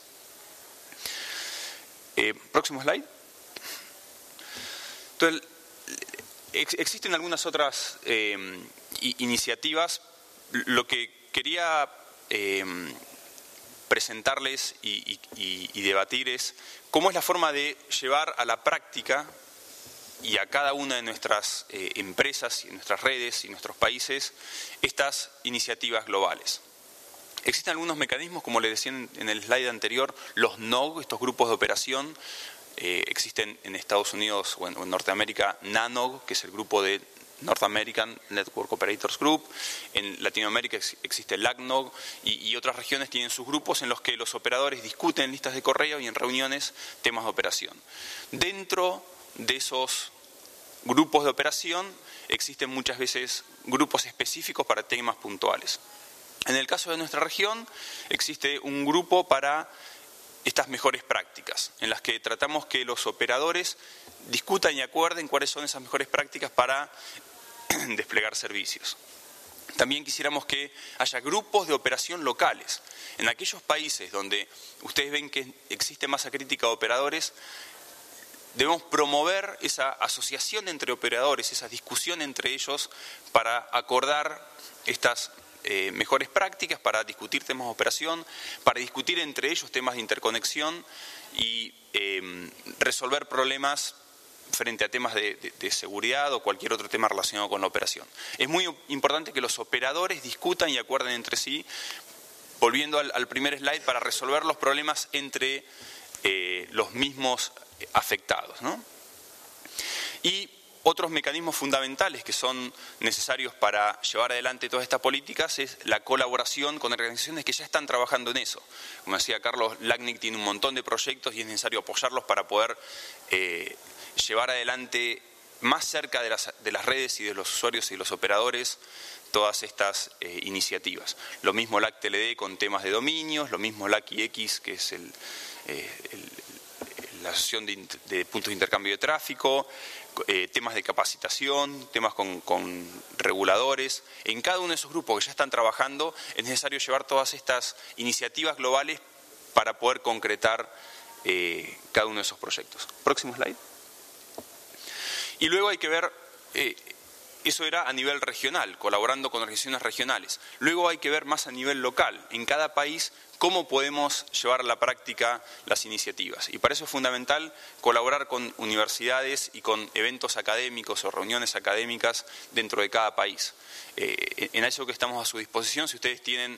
Eh, próximo slide. Entonces, ex existen algunas otras eh, iniciativas. Lo que quería eh, presentarles y, y, y debatir es cómo es la forma de llevar a la práctica y a cada una de nuestras eh, empresas y nuestras redes y nuestros países estas iniciativas globales. Existen algunos mecanismos, como les decía en el slide anterior, los N O G, estos grupos de operación. Eh, existen en Estados Unidos o en, o en Norteamérica N A N O G, que es el grupo de North American Network Operators Group. En Latinoamérica ex, existe el L A C N O G y, y otras regiones tienen sus grupos en los que los operadores discuten listas de correo y en reuniones temas de operación. Dentro de esos grupos de operación existen muchas veces grupos específicos para temas puntuales. En el caso de nuestra región existe un grupo para estas mejores prácticas, en las que tratamos que los operadores discutan y acuerden cuáles son esas mejores prácticas para desplegar servicios. También quisiéramos que haya grupos de operación locales. En aquellos países donde ustedes ven que existe masa crítica de operadores, debemos promover esa asociación entre operadores, esa discusión entre ellos para acordar estas eh, mejores prácticas, para discutir temas de operación, para discutir entre ellos temas de interconexión y eh, resolver problemas frente a temas de, de, de seguridad o cualquier otro tema relacionado con la operación. Es muy importante que los operadores discutan y acuerden entre sí, volviendo al, al primer slide, para resolver los problemas entre eh, los mismos afectados, ¿no? Y otros mecanismos fundamentales que son necesarios para llevar adelante todas estas políticas es la colaboración con organizaciones que ya están trabajando en eso. Como decía Carlos, L A C N I C tiene un montón de proyectos y es necesario apoyarlos para poder eh, llevar adelante más cerca de las, de las redes y de los usuarios y de los operadores todas estas eh, iniciativas. Lo mismo L A C T L D con temas de dominios, lo mismo L A C I X, que es el, eh, el la asociación de, de puntos de intercambio de tráfico, eh, temas de capacitación, temas con, con reguladores. En cada uno de esos grupos que ya están trabajando es necesario llevar todas estas iniciativas globales para poder concretar eh, cada uno de esos proyectos. Próximo slide. Y luego hay que ver, eh, eso era a nivel regional, colaborando con organizaciones regionales. Luego hay que ver más a nivel local, en cada país, cómo podemos llevar a la práctica las iniciativas. Y para eso es fundamental colaborar con universidades y con eventos académicos o reuniones académicas dentro de cada país. Eh, en eso que estamos a su disposición, si ustedes tienen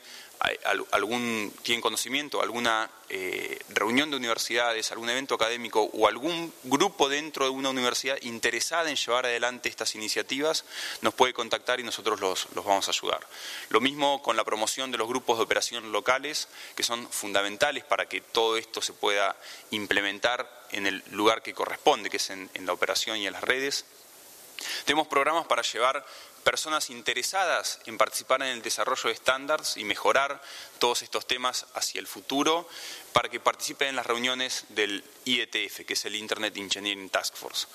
algún tienen conocimiento, alguna eh, reunión de universidades, algún evento académico o algún grupo dentro de una universidad interesada en llevar adelante estas iniciativas, nos puede contactar y nosotros los, los vamos a ayudar. Lo mismo con la promoción de los grupos de operación locales, que son fundamentales para que todo esto se pueda implementar en el lugar que corresponde, que es en, en la operación y en las redes. Tenemos programas para llevar personas interesadas en participar en el desarrollo de estándares y mejorar todos estos temas hacia el futuro, para que participen en las reuniones del I E T F, que es el Internet Engineering Task Force.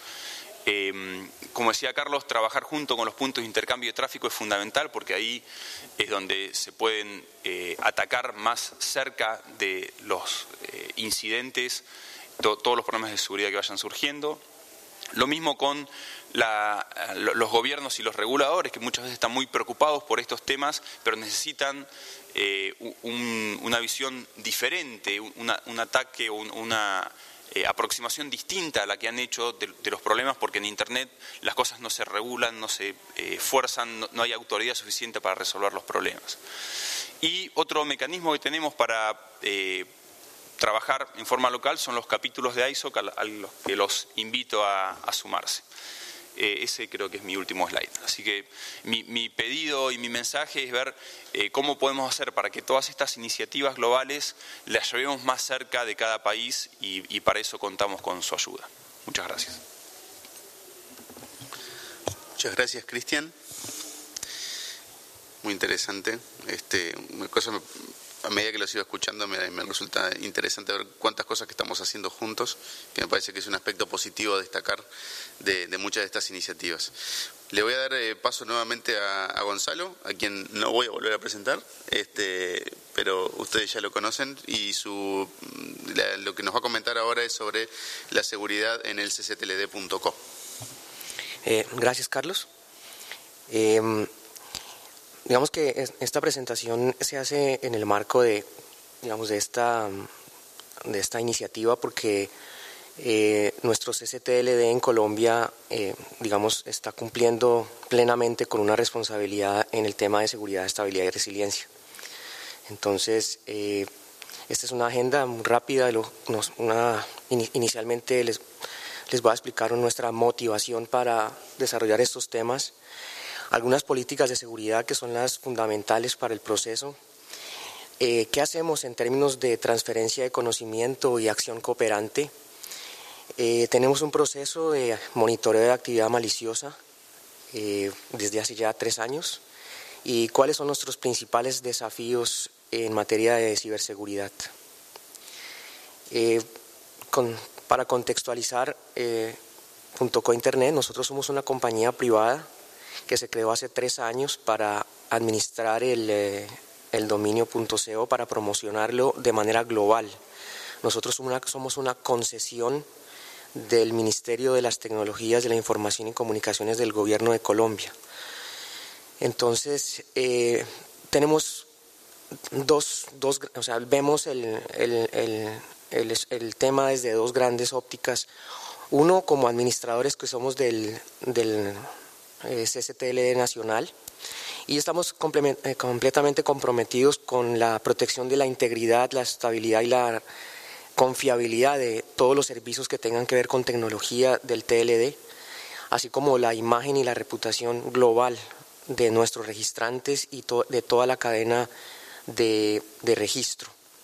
Eh, como decía Carlos, trabajar junto con los puntos de intercambio de tráfico es fundamental, porque ahí es donde se pueden eh, atacar más cerca de los eh, incidentes, to, todos los problemas de seguridad que vayan surgiendo. Lo mismo con la, los gobiernos y los reguladores, que muchas veces están muy preocupados por estos temas, pero necesitan eh, un, una visión diferente, una, un ataque, un, una eh, aproximación distinta a la que han hecho de, de los problemas, porque en Internet las cosas no se regulan, no se eh, fuerzan, no, no hay autoridad suficiente para resolver los problemas. Y otro mecanismo que tenemos para eh, trabajar en forma local son los capítulos de I S O C a los que los invito a, a sumarse. Eh, ese creo que es mi último slide. Así que mi, mi pedido y mi mensaje es ver eh, cómo podemos hacer para que todas estas iniciativas globales las llevemos más cerca de cada país y, y para eso contamos con su ayuda. Muchas gracias. Muchas gracias, Cristian. Muy interesante. Este, una cosa me, a medida que los iba escuchando me, me resulta interesante ver cuántas cosas que estamos haciendo juntos, que me parece que es un aspecto positivo a destacar de, de muchas de estas iniciativas. Le voy a dar eh, paso nuevamente a, a Gonzalo, a quien no voy a volver a presentar, este, pero ustedes ya lo conocen, y su, la, lo que nos va a comentar ahora es sobre la seguridad en el c c t l d punto co. Eh, gracias, Carlos. Eh, Digamos que esta presentación se hace en el marco de, digamos, de esta, de esta iniciativa, porque eh, nuestro C C T L D en Colombia, eh, digamos, está cumpliendo plenamente con una responsabilidad en el tema de seguridad, estabilidad y resiliencia. Entonces, eh, esta es una agenda muy rápida. Lo, nos, una, in, inicialmente les, les voy a explicar nuestra motivación para desarrollar estos temas, algunas políticas de seguridad que son las fundamentales para el proceso. Eh, ¿Qué hacemos en términos de transferencia de conocimiento y acción cooperante? Eh, tenemos un proceso de monitoreo de actividad maliciosa eh, desde hace ya tres años. ¿Y cuáles son nuestros principales desafíos en materia de ciberseguridad? Eh, con, para contextualizar, eh, junto con Internet, nosotros somos una compañía privada que se creó hace tres años para administrar el... Eh, el dominio .co, para promocionarlo de manera global. Nosotros somos una, somos una concesión del Ministerio de las Tecnologías de la Información y Comunicaciones del Gobierno de Colombia. Entonces, eh, tenemos dos, dos, o sea, vemos el, el, el, el, el tema desde dos grandes ópticas. Uno, como administradores que somos del, del eh, C C T L D nacional, y estamos completamente comprometidos con la protección de la integridad, la estabilidad y la confiabilidad de todos los servicios que tengan que ver con tecnología del T L D, así como la imagen y la reputación global de nuestros registrantes y to- de toda la cadena de, de registro.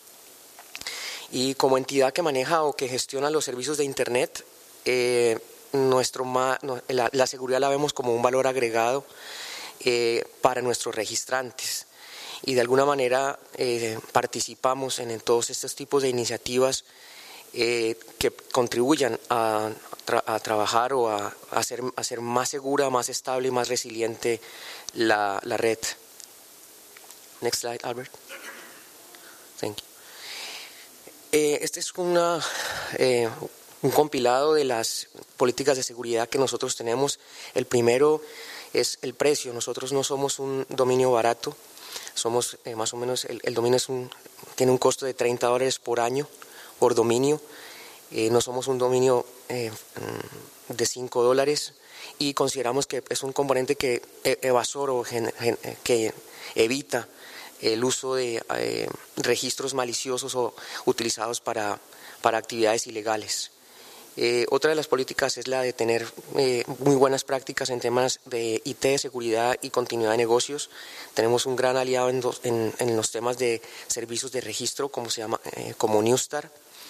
Y como entidad que maneja o que gestiona los servicios de Internet, eh, nuestro ma- no, la, la seguridad la vemos como un valor agregado Eh, para nuestros registrantes, y de alguna manera eh, participamos en, en todos estos tipos de iniciativas eh, que contribuyan a, tra a trabajar o a, a, hacer, a hacer más segura, más estable y más resiliente la, la red. Next slide, Albert. Thank you. Eh, este es una, eh, un compilado de las políticas de seguridad que nosotros tenemos. El primero es el precio. Nosotros no somos un dominio barato, somos eh, más o menos, el, el dominio es un, tiene un costo de treinta dólares por año por dominio, eh, no somos un dominio eh, de cinco dólares, y consideramos que es un componente que evasor o gen, gen, que evita el uso de eh, registros maliciosos o utilizados para, para actividades ilegales. Eh, otra de las políticas es la de tener eh, muy buenas prácticas en temas de I T, seguridad y continuidad de negocios. Tenemos un gran aliado en, dos, en, en los temas de servicios de registro, como se llama, eh, como Newstar.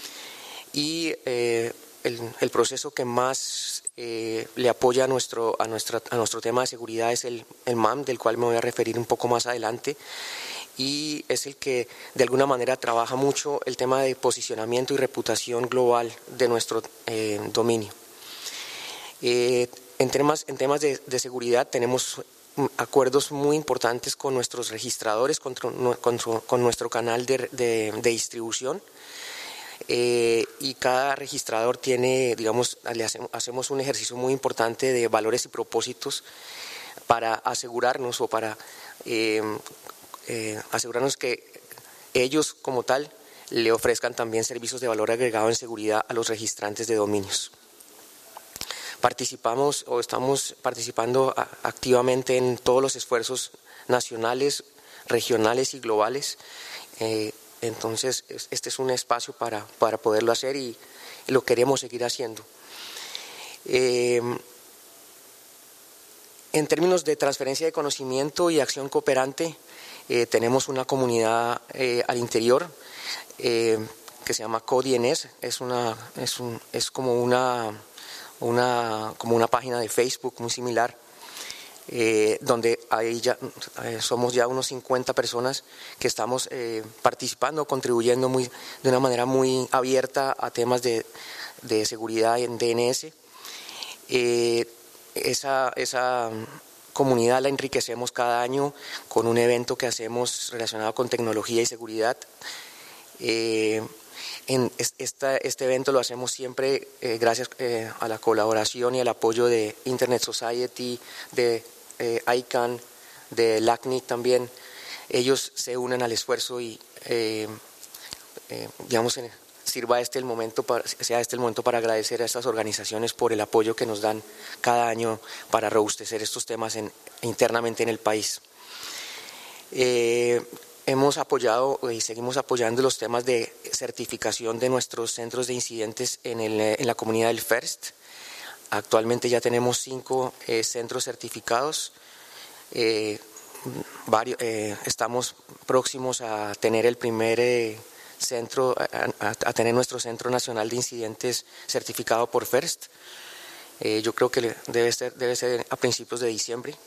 Y eh, el, el proceso que más eh, le apoya a nuestro, a, nuestra, a nuestro tema de seguridad es el, el M A M, del cual me voy a referir un poco más adelante. Y es el que de alguna manera trabaja mucho el tema de posicionamiento y reputación global de nuestro eh, dominio. Eh, en temas, en temas de, de seguridad tenemos acuerdos muy importantes con nuestros registradores, con, con, con nuestro canal de, de, de distribución, eh, y cada registrador tiene, digamos, le hacemos, hacemos un ejercicio muy importante de valores y propósitos para asegurarnos o para eh, Eh, asegurarnos que ellos como tal le ofrezcan también servicios de valor agregado en seguridad a los registrantes de dominios. Participamos o estamos participando a, activamente en todos los esfuerzos nacionales, regionales y globales. Eh, entonces este es un espacio para, para poderlo hacer, y, y lo queremos seguir haciendo. Eh, en términos de transferencia de conocimiento y acción cooperante, Eh, tenemos una comunidad eh, al interior eh, que se llama CoDNS. Es una es un es como una una como una página de Facebook muy similar, eh, donde ahí ya eh, somos ya unos cincuenta personas que estamos eh, participando, contribuyendo muy de una manera muy abierta a temas de, de seguridad en D N S. Eh, esa esa comunidad la enriquecemos cada año con un evento que hacemos relacionado con tecnología y seguridad. Eh, en esta, este evento lo hacemos siempre eh, gracias eh, a la colaboración y al apoyo de Internet Society, de eh, I C A N, de L A C N I C también. Ellos se unen al esfuerzo y eh, eh, digamos en, sirva este el momento para, sea este el momento para agradecer a estas organizaciones por el apoyo que nos dan cada año para robustecer estos temas en, internamente en el país. Eh, hemos apoyado y seguimos apoyando los temas de certificación de nuestros centros de incidentes en, el, en la comunidad del FIRST. Actualmente ya tenemos cinco eh, centros certificados. Eh, varios, eh, estamos próximos a tener el primer eh, centro, a, a, a tener nuestro Centro Nacional de Incidentes certificado por FIRST. Eh, yo creo que debe ser, debe ser a principios de diciembre.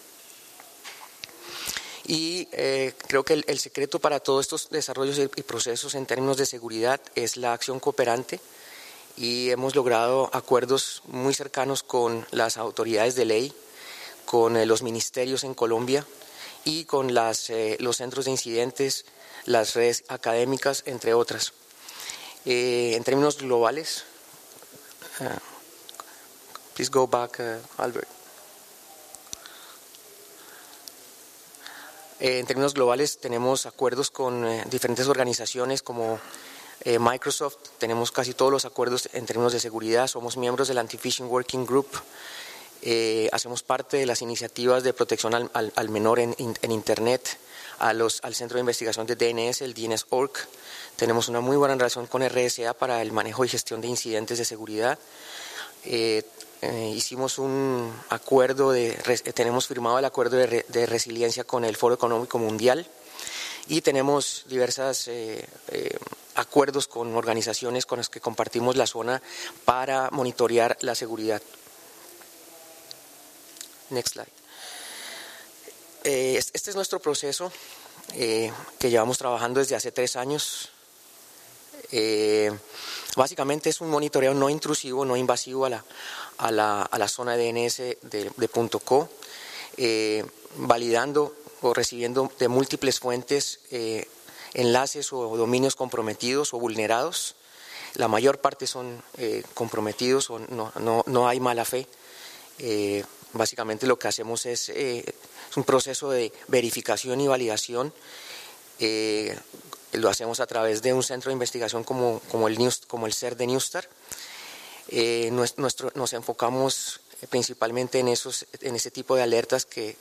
Y eh, creo que el, el secreto para todos estos desarrollos y procesos en términos de seguridad es la acción cooperante, y hemos logrado acuerdos muy cercanos con las autoridades de ley, con eh, los ministerios en Colombia y con las, eh, los centros de incidentes, las redes académicas, entre otras. Eh, en términos globales, uh, please go back, uh, Albert. Eh, en términos globales tenemos acuerdos con eh, diferentes organizaciones como eh, Microsoft, tenemos casi todos los acuerdos en términos de seguridad, somos miembros del Anti-Phishing Working Group, eh, hacemos parte de las iniciativas de protección al, al, al menor en, en Internet, a los, al Centro de Investigación de D N S, el D N S Org, tenemos una muy buena relación con R S A para el manejo y gestión de incidentes de seguridad. Eh, Eh, hicimos un acuerdo, de, tenemos firmado el acuerdo de, re, de resiliencia con el Foro Económico Mundial, y tenemos diversos eh, eh, acuerdos con organizaciones con las que compartimos la zona para monitorear la seguridad. Next slide. Eh, este es nuestro proceso eh, que llevamos trabajando desde hace tres años. Eh, básicamente es un monitoreo no intrusivo, no invasivo a la, a la, a la zona de D N S de, de punto co, eh, validando o recibiendo de múltiples fuentes eh, enlaces o dominios comprometidos o vulnerados. La mayor parte son eh, comprometidos o no, no, no hay mala fe. Eh, básicamente lo que hacemos es, eh, es un proceso de verificación y validación. Eh, lo hacemos a través de un centro de investigación como, como, el, News, como el C E R de Newstar. Eh, nuestro, nos enfocamos principalmente en, esos, en ese tipo de alertas que,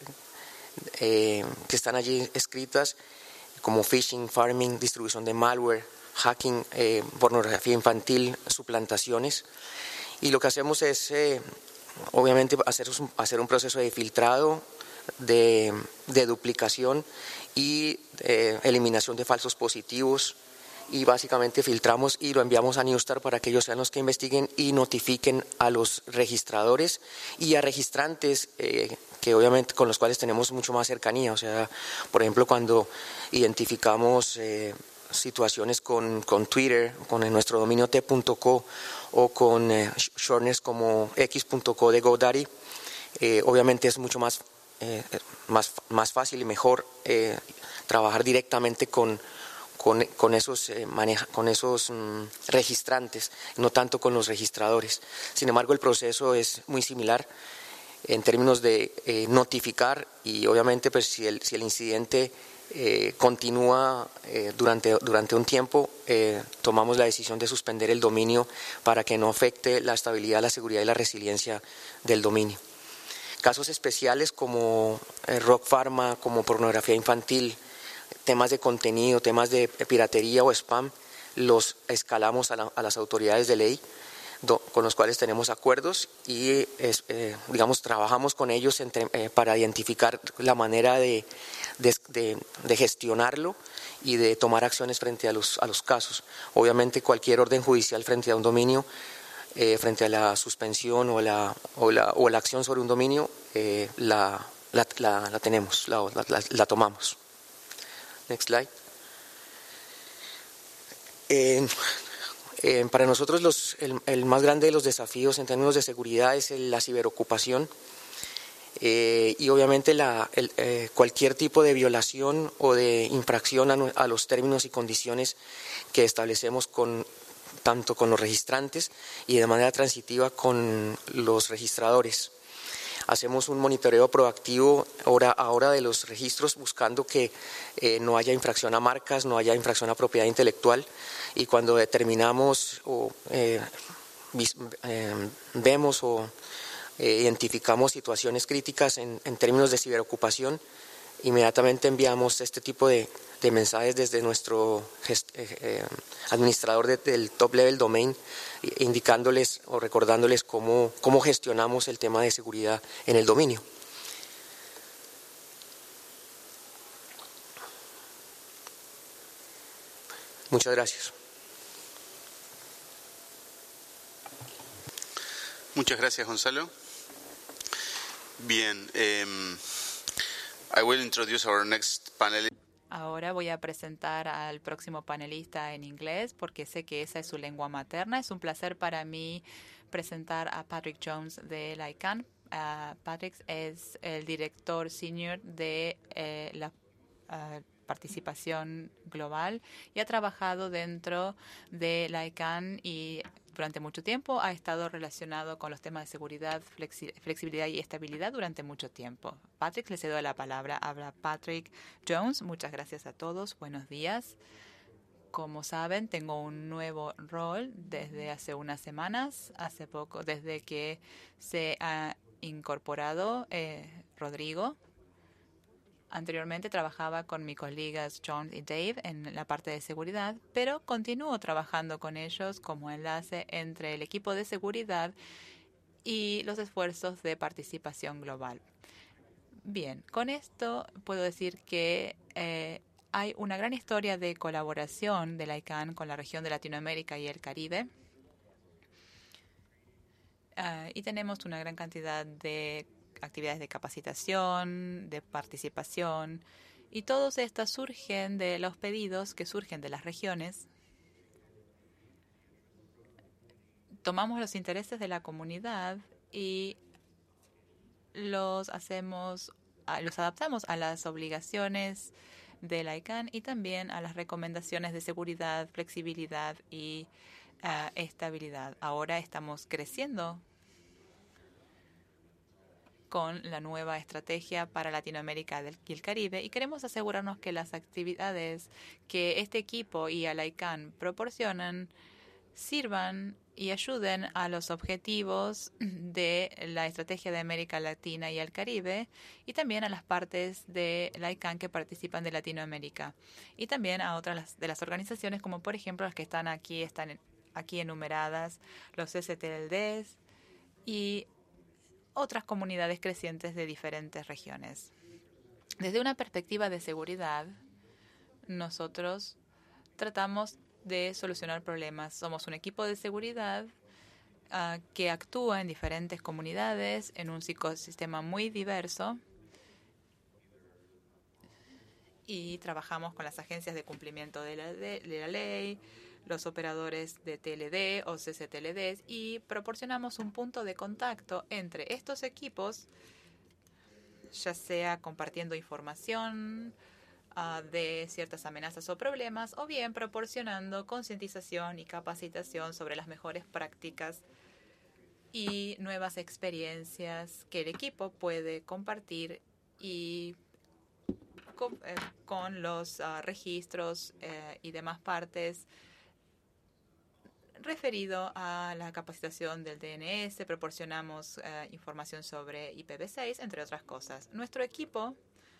eh, que están allí escritas, como phishing, farming, distribución de malware, hacking, eh, pornografía infantil, suplantaciones. Y lo que hacemos es, eh, obviamente, hacer, hacer un proceso de filtrado, de, de duplicación y eh, eliminación de falsos positivos, y básicamente filtramos y lo enviamos a Newstar para que ellos sean los que investiguen y notifiquen a los registradores y a registrantes eh, que obviamente con los cuales tenemos mucho más cercanía. O sea, por ejemplo, cuando identificamos eh, situaciones con, con Twitter, con nuestro dominio t punto co o con eh, shortness como x punto co de GoDaddy, eh, obviamente es mucho más Eh, más, más fácil y mejor eh, trabajar directamente con, con, con esos, eh, maneja, con esos mm, registrantes, no tanto con los registradores. Sin embargo, el proceso es muy similar en términos de eh, notificar, y obviamente pues, si, el, si el incidente eh, continúa eh, durante, durante un tiempo, eh, tomamos la decisión de suspender el dominio para que no afecte la estabilidad, la seguridad y la resiliencia del dominio. Casos especiales como eh, Rock Pharma, como pornografía infantil, temas de contenido, temas de piratería o spam, los escalamos a, la, a las autoridades de ley do, con los cuales tenemos acuerdos y es, eh, digamos trabajamos con ellos entre, eh, para identificar la manera de, de, de, de gestionarlo y de tomar acciones frente a los, a los casos. Obviamente cualquier orden judicial frente a un dominio, Eh, frente a la suspensión o la, o la, o la acción sobre un dominio, eh, la, la, la, la tenemos, la, la, la tomamos. Next slide. Eh, eh, para nosotros los, el, el más grande de los desafíos en términos de seguridad es el, la ciberocupación eh, y obviamente la, el, eh, cualquier tipo de violación o de infracción a, a los términos y condiciones que establecemos con tanto con los registrantes y de manera transitiva con los registradores. Hacemos un monitoreo proactivo ahora, ahora de los registros buscando que eh, no haya infracción a marcas, no haya infracción a propiedad intelectual, y cuando determinamos o eh, vis, eh, vemos o eh, identificamos situaciones críticas en, en términos de ciberocupación, inmediatamente enviamos este tipo de, de mensajes desde nuestro gest, eh, eh, administrador de, del top level domain, indicándoles o recordándoles cómo, cómo gestionamos el tema de seguridad en el dominio. Muchas gracias. Muchas gracias, Gonzalo. Bien, um, I will introduce our next panelist. Ahora voy a presentar al próximo panelista en inglés porque sé que esa es su lengua materna. Es un placer para mí presentar a Patrick Jones de la I C A N. Uh, Patrick es el director senior de eh, la uh, participación global y ha trabajado dentro de la I C A N y durante mucho tiempo ha estado relacionado con los temas de seguridad, flexi flexibilidad y estabilidad durante mucho tiempo. Patrick, le cedo la palabra. Habla Patrick Jones. Muchas gracias a todos. Buenos días. Como saben, tengo un nuevo rol desde hace unas semanas, hace poco, desde que se ha incorporado eh, Rodrigo. Anteriormente trabajaba con mis colegas John y Dave en la parte de seguridad, pero continúo trabajando con ellos como enlace entre el equipo de seguridad y los esfuerzos de participación global. Bien, con esto puedo decir que eh, hay una gran historia de colaboración de la I C A N con la región de Latinoamérica y el Caribe. Uh, y tenemos una gran cantidad de actividades de capacitación, de participación, y todas estas surgen de los pedidos que surgen de las regiones. Tomamos los intereses de la comunidad y los hacemos, los adaptamos a las obligaciones de la I C A N y también a las recomendaciones de seguridad, flexibilidad y uh, estabilidad. Ahora estamos creciendo con la nueva estrategia para Latinoamérica y el Caribe y queremos asegurarnos que las actividades que este equipo y a la I C A N proporcionan sirvan y ayuden a los objetivos de la estrategia de América Latina y el Caribe y también a las partes de la I C A N que participan de Latinoamérica y también a otras de las organizaciones como por ejemplo las que están aquí, están aquí enumeradas, los S T L Ds y otras comunidades crecientes de diferentes regiones. Desde una perspectiva de seguridad, nosotros tratamos de solucionar problemas. Somos un equipo de seguridad uh, que actúa en diferentes comunidades, en un ecosistema muy diverso, y trabajamos con las agencias de cumplimiento de la, de, de la ley, los operadores de T L D o C C T L Ds y proporcionamos un punto de contacto entre estos equipos, ya sea compartiendo información uh, de ciertas amenazas o problemas o bien proporcionando concientización y capacitación sobre las mejores prácticas y nuevas experiencias que el equipo puede compartir y con, eh, con los uh, registros eh, y demás partes referido a la capacitación del D N S, proporcionamos uh, información sobre I P v seis, entre otras cosas. Nuestro equipo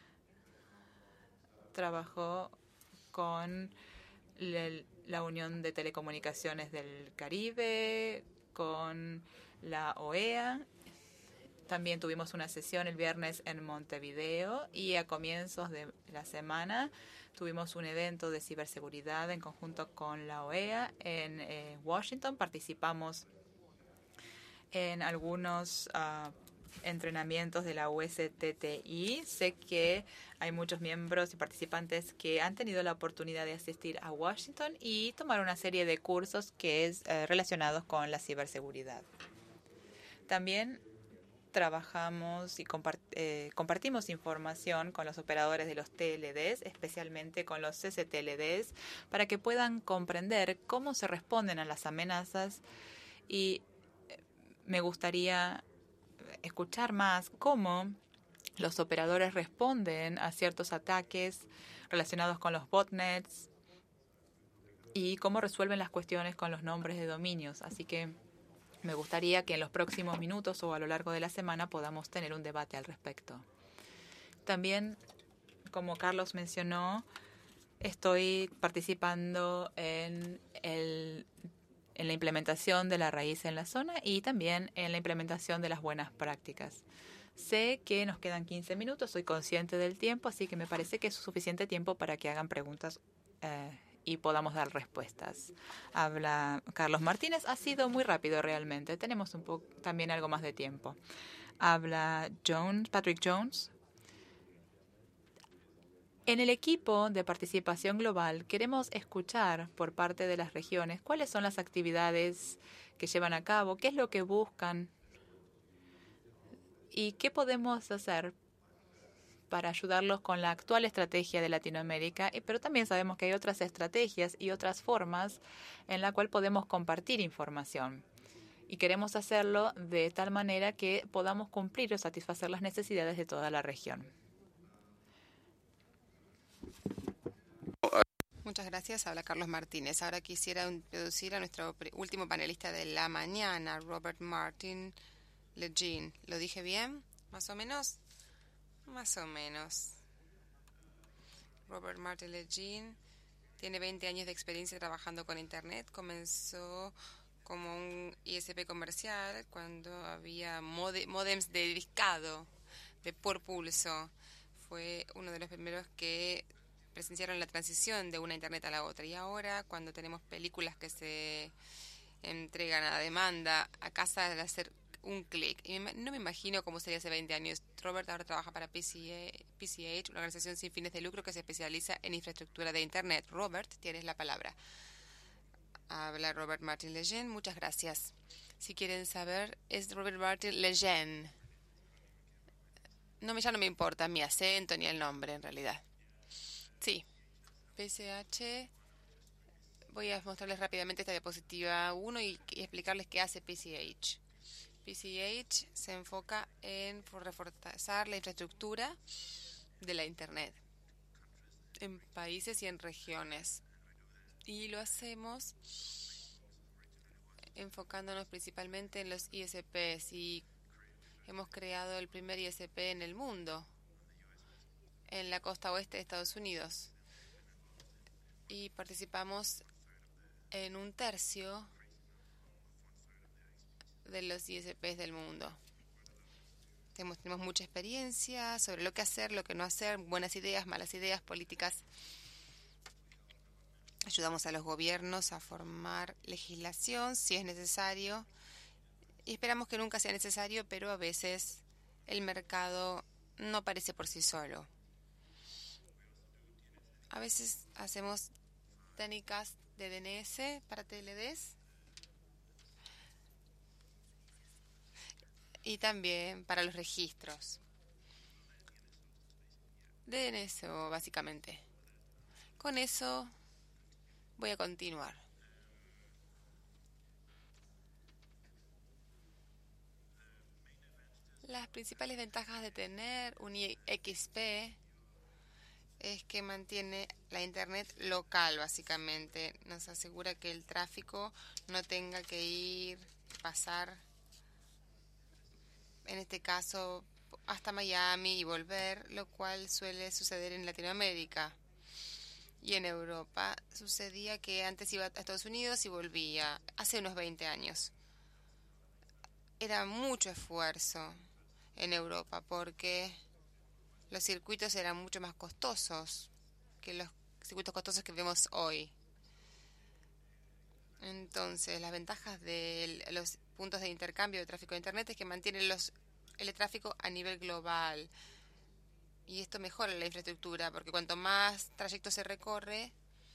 trabajó con le, la Unión de Telecomunicaciones del Caribe, con la O E A. También tuvimos una sesión el viernes en Montevideo y a comienzos de la semana tuvimos un evento de ciberseguridad en conjunto con la O E A en eh, Washington. Participamos en algunos uh, entrenamientos de la U S T T I. Sé que hay muchos miembros y participantes que han tenido la oportunidad de asistir a Washington y tomar una serie de cursos que es uh, relacionados con la ciberseguridad. También trabajamos y compart eh, compartimos información con los operadores de los T L Ds, especialmente con los C C T L Ds, para que puedan comprender cómo se responden a las amenazas y me gustaría escuchar más cómo los operadores responden a ciertos ataques relacionados con los botnets y cómo resuelven las cuestiones con los nombres de dominios. Así que me gustaría que en los próximos minutos o a lo largo de la semana podamos tener un debate al respecto. También como Carlos mencionó, estoy participando en, el, en la implementación de la raíz en la zona y también en la implementación de las buenas prácticas. Sé que nos quedan quince minutos, soy consciente del tiempo, así que me parece que es suficiente tiempo para que hagan preguntas eh, y podamos dar respuestas. Habla Carlos Martínez. Ha sido muy rápido realmente. Tenemos un poco también algo más de tiempo. Habla Jones, Patrick Jones. En el equipo de participación global queremos escuchar por parte de las regiones cuáles son las actividades que llevan a cabo, qué es lo que buscan y qué podemos hacer para ayudarlos con la actual estrategia de Latinoamérica, pero también sabemos que hay otras estrategias y otras formas en la cual podemos compartir información. Y queremos hacerlo de tal manera que podamos cumplir o satisfacer las necesidades de toda la región. Muchas gracias. Habla Carlos Martínez. Ahora quisiera introducir a nuestro último panelista de la mañana, Robert Martin Lejeune. ¿Lo dije bien? ¿Más o menos? Más o menos. Robert Martin Lejeune tiene veinte años de experiencia trabajando con Internet. Comenzó como un I S P comercial cuando había mode, modems de discado, de por pulso. Fue uno de los primeros que presenciaron la transición de una Internet a la otra. Y ahora, cuando tenemos películas que se entregan a demanda a casa al hacer un clic. Y no me imagino cómo sería hace veinte años. Robert ahora trabaja para P C H, una organización sin fines de lucro que se especializa en infraestructura de Internet. Robert, tienes la palabra. Habla Robert Martin Lejeune. Muchas gracias. Si quieren saber, es Robert Martin Lejeune. No me, ya no me importa mi acento ni el nombre, en realidad. Sí. P C H. Voy a mostrarles rápidamente esta diapositiva uno y, y explicarles qué hace P C H. P C H se enfoca en reforzar la infraestructura de la Internet en países y en regiones. Y lo hacemos enfocándonos principalmente en los I S Pes y hemos creado el primer I S P en el mundo, en la costa oeste de Estados Unidos. Y participamos en un tercio de los I S Pes del mundo. Tenemos, tenemos mucha experiencia sobre lo que hacer, lo que no hacer, buenas ideas, malas ideas, políticas. Ayudamos a los gobiernos a formar legislación si es necesario. Y esperamos que nunca sea necesario, pero a veces el mercado no aparece por sí solo. A veces hacemos técnicas de D N S para T L Ds. Y también para los registros. D N S, básicamente. Con eso voy a continuar. Las principales ventajas de tener un I X P es que mantiene la Internet local, básicamente. Nos asegura que el tráfico no tenga que ir, pasar, en este caso, hasta Miami y volver, lo cual suele suceder en Latinoamérica. Y en Europa sucedía que antes iba a Estados Unidos y volvía, hace unos veinte años. Era mucho esfuerzo en Europa porque los circuitos eran mucho más costosos que los circuitos costosos que vemos hoy. Entonces, las ventajas de los puntos de intercambio de tráfico de Internet es que mantienen los, el tráfico a nivel global. Y esto mejora la infraestructura, porque cuanto más trayecto se recorre,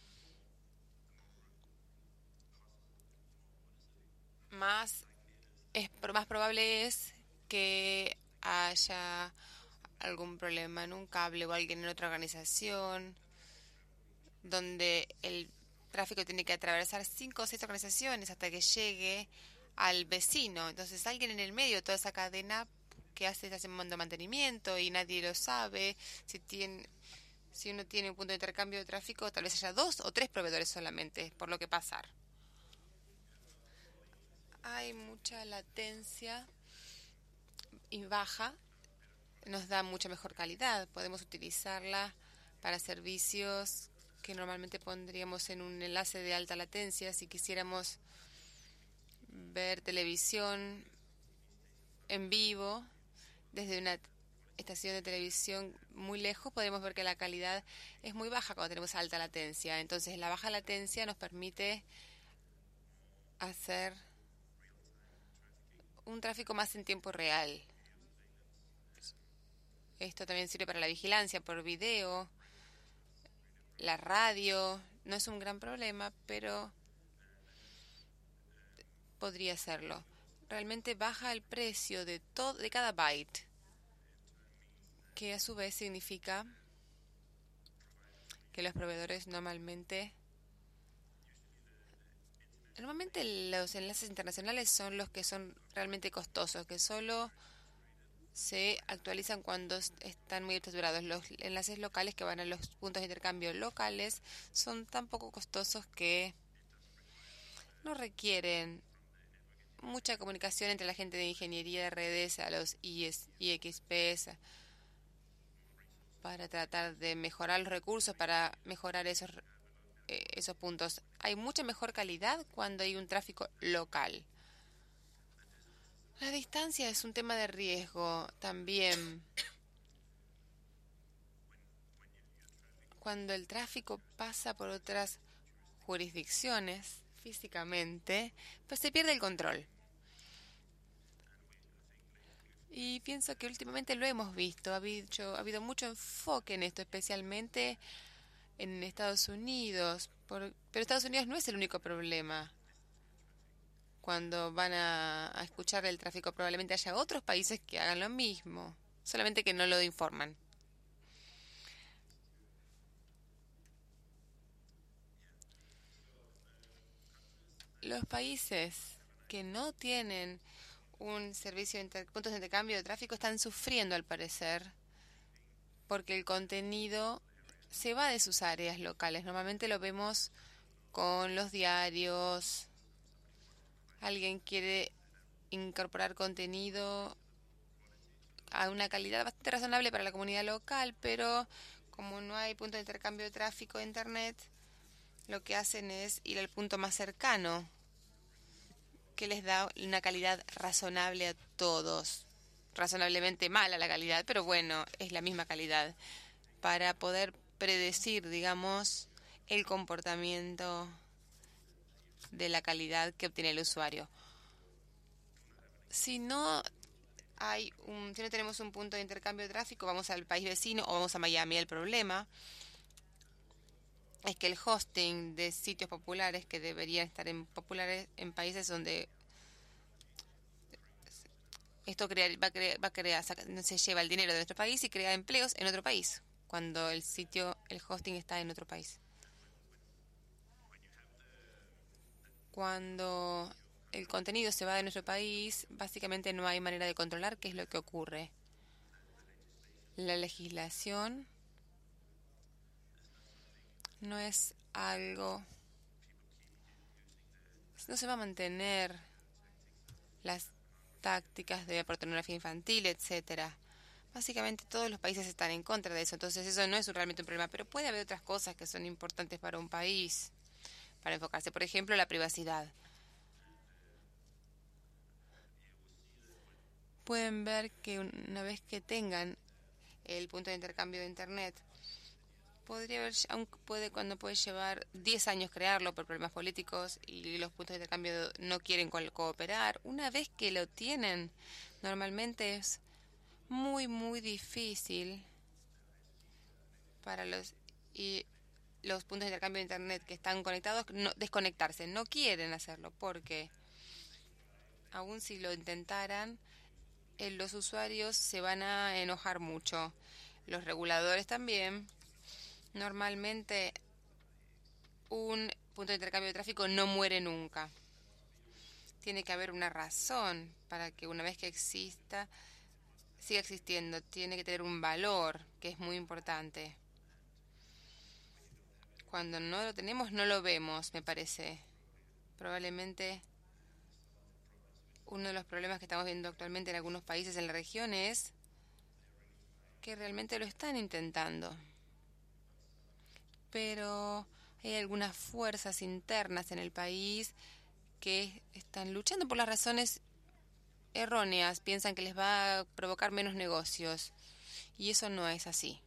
más, es, más probable es que haya algún problema en un cable o alguien en otra organización, donde el tráfico tiene que atravesar cinco o seis organizaciones hasta que llegue al vecino. Entonces, alguien en el medio de toda esa cadena que hace ese mantenimiento y nadie lo sabe. Si tiene, si uno tiene un punto de intercambio de tráfico, tal vez haya dos o tres proveedores solamente, por lo que pasar. Hay mucha latencia y baja, nos da mucha mejor calidad. Podemos utilizarla para servicios que normalmente pondríamos en un enlace de alta latencia. Si quisiéramos ver televisión en vivo desde una estación de televisión muy lejos, podemos ver que la calidad es muy baja cuando tenemos alta latencia. Entonces, la baja latencia nos permite hacer un tráfico más en tiempo real. Esto también sirve para la vigilancia por video, la radio. No es un gran problema, pero podría serlo. Realmente baja el precio de todo, de cada byte, que a su vez significa que los proveedores normalmente normalmente los enlaces internacionales son los que son realmente costosos, que solo se actualizan cuando están muy saturados. Los enlaces locales que van a los puntos de intercambio locales son tan poco costosos que no requieren mucha comunicación entre la gente de ingeniería de redes, a los I X Ps, para tratar de mejorar los recursos, para mejorar esos, eh, esos puntos. Hay mucha mejor calidad cuando hay un tráfico local. La distancia es un tema de riesgo también. Cuando el tráfico pasa por otras jurisdicciones físicamente, pues se pierde el control. Y pienso que últimamente lo hemos visto, ha habido, ha habido mucho enfoque en esto, especialmente en Estados Unidos. Por, pero Estados Unidos no es el único problema. Cuando van a, a escuchar el tráfico, probablemente haya otros países que hagan lo mismo, solamente que no lo informan. Los países que no tienen un servicio de inter, puntos de intercambio de tráfico están sufriendo, al parecer, porque el contenido se va de sus áreas locales. Normalmente lo vemos con los diarios. Alguien quiere incorporar contenido a una calidad bastante razonable para la comunidad local, pero como no hay punto de intercambio de tráfico de Internet, lo que hacen es ir al punto más cercano, que les da una calidad razonable a todos. Razonablemente mala la calidad, pero bueno, es la misma calidad, para poder predecir, digamos, el comportamiento de la calidad que obtiene el usuario. Si no hay un, si no tenemos un punto de intercambio de tráfico, vamos al país vecino o vamos a Miami. El problema es que el hosting de sitios populares que deberían estar en populares en países donde esto crea, va a crear, va a crear, se lleva el dinero de nuestro país y crea empleos en otro país, cuando el sitio, el hosting está en otro país. Cuando el contenido se va de nuestro país, básicamente no hay manera de controlar qué es lo que ocurre. La legislación no es algo, no se va a mantener las tácticas de pornografía infantil, etcétera. Básicamente todos los países están en contra de eso, entonces eso no es realmente un problema, pero puede haber otras cosas que son importantes para un país, para enfocarse. Por ejemplo, la privacidad. Pueden ver que una vez que tengan el punto de intercambio de Internet, podría haber, aunque puede, cuando puede llevar diez años crearlo por problemas políticos y los puntos de intercambio no quieren cooperar, una vez que lo tienen, normalmente es muy, muy difícil para los y los puntos de intercambio de Internet que están conectados no, desconectarse. No quieren hacerlo porque, aun si lo intentaran, eh, los usuarios se van a enojar mucho. Los reguladores también. Normalmente un punto de intercambio de tráfico no muere nunca. Tiene que haber una razón para que una vez que exista, siga existiendo. Tiene que tener un valor, que es muy importante. Cuando no lo tenemos, no lo vemos, me parece. Probablemente uno de los problemas que estamos viendo actualmente en algunos países en la región es que realmente lo están intentando. pero hay algunas fuerzas internas en el país que están luchando por las razones erróneas, piensan que les va a provocar menos negocios, y eso no es así.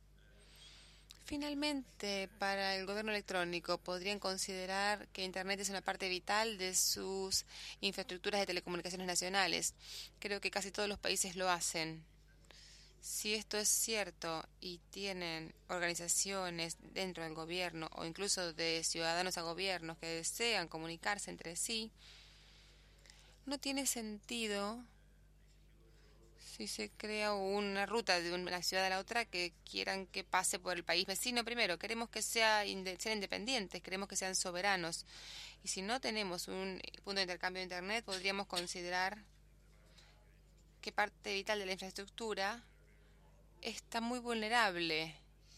Finalmente, para el gobierno electrónico, podrían considerar que Internet es una parte vital de sus infraestructuras de telecomunicaciones nacionales. Creo que casi todos los países lo hacen. Si esto es cierto y tienen organizaciones dentro del gobierno o incluso de ciudadanos a gobiernos que desean comunicarse entre sí, no tiene sentido si se crea una ruta de una ciudad a la otra que quieran que pase por el país vecino primero. Queremos que sea inde- sean independientes, queremos que sean soberanos. Y si no tenemos un punto de intercambio de Internet, podríamos considerar que parte vital de la infraestructura está muy vulnerable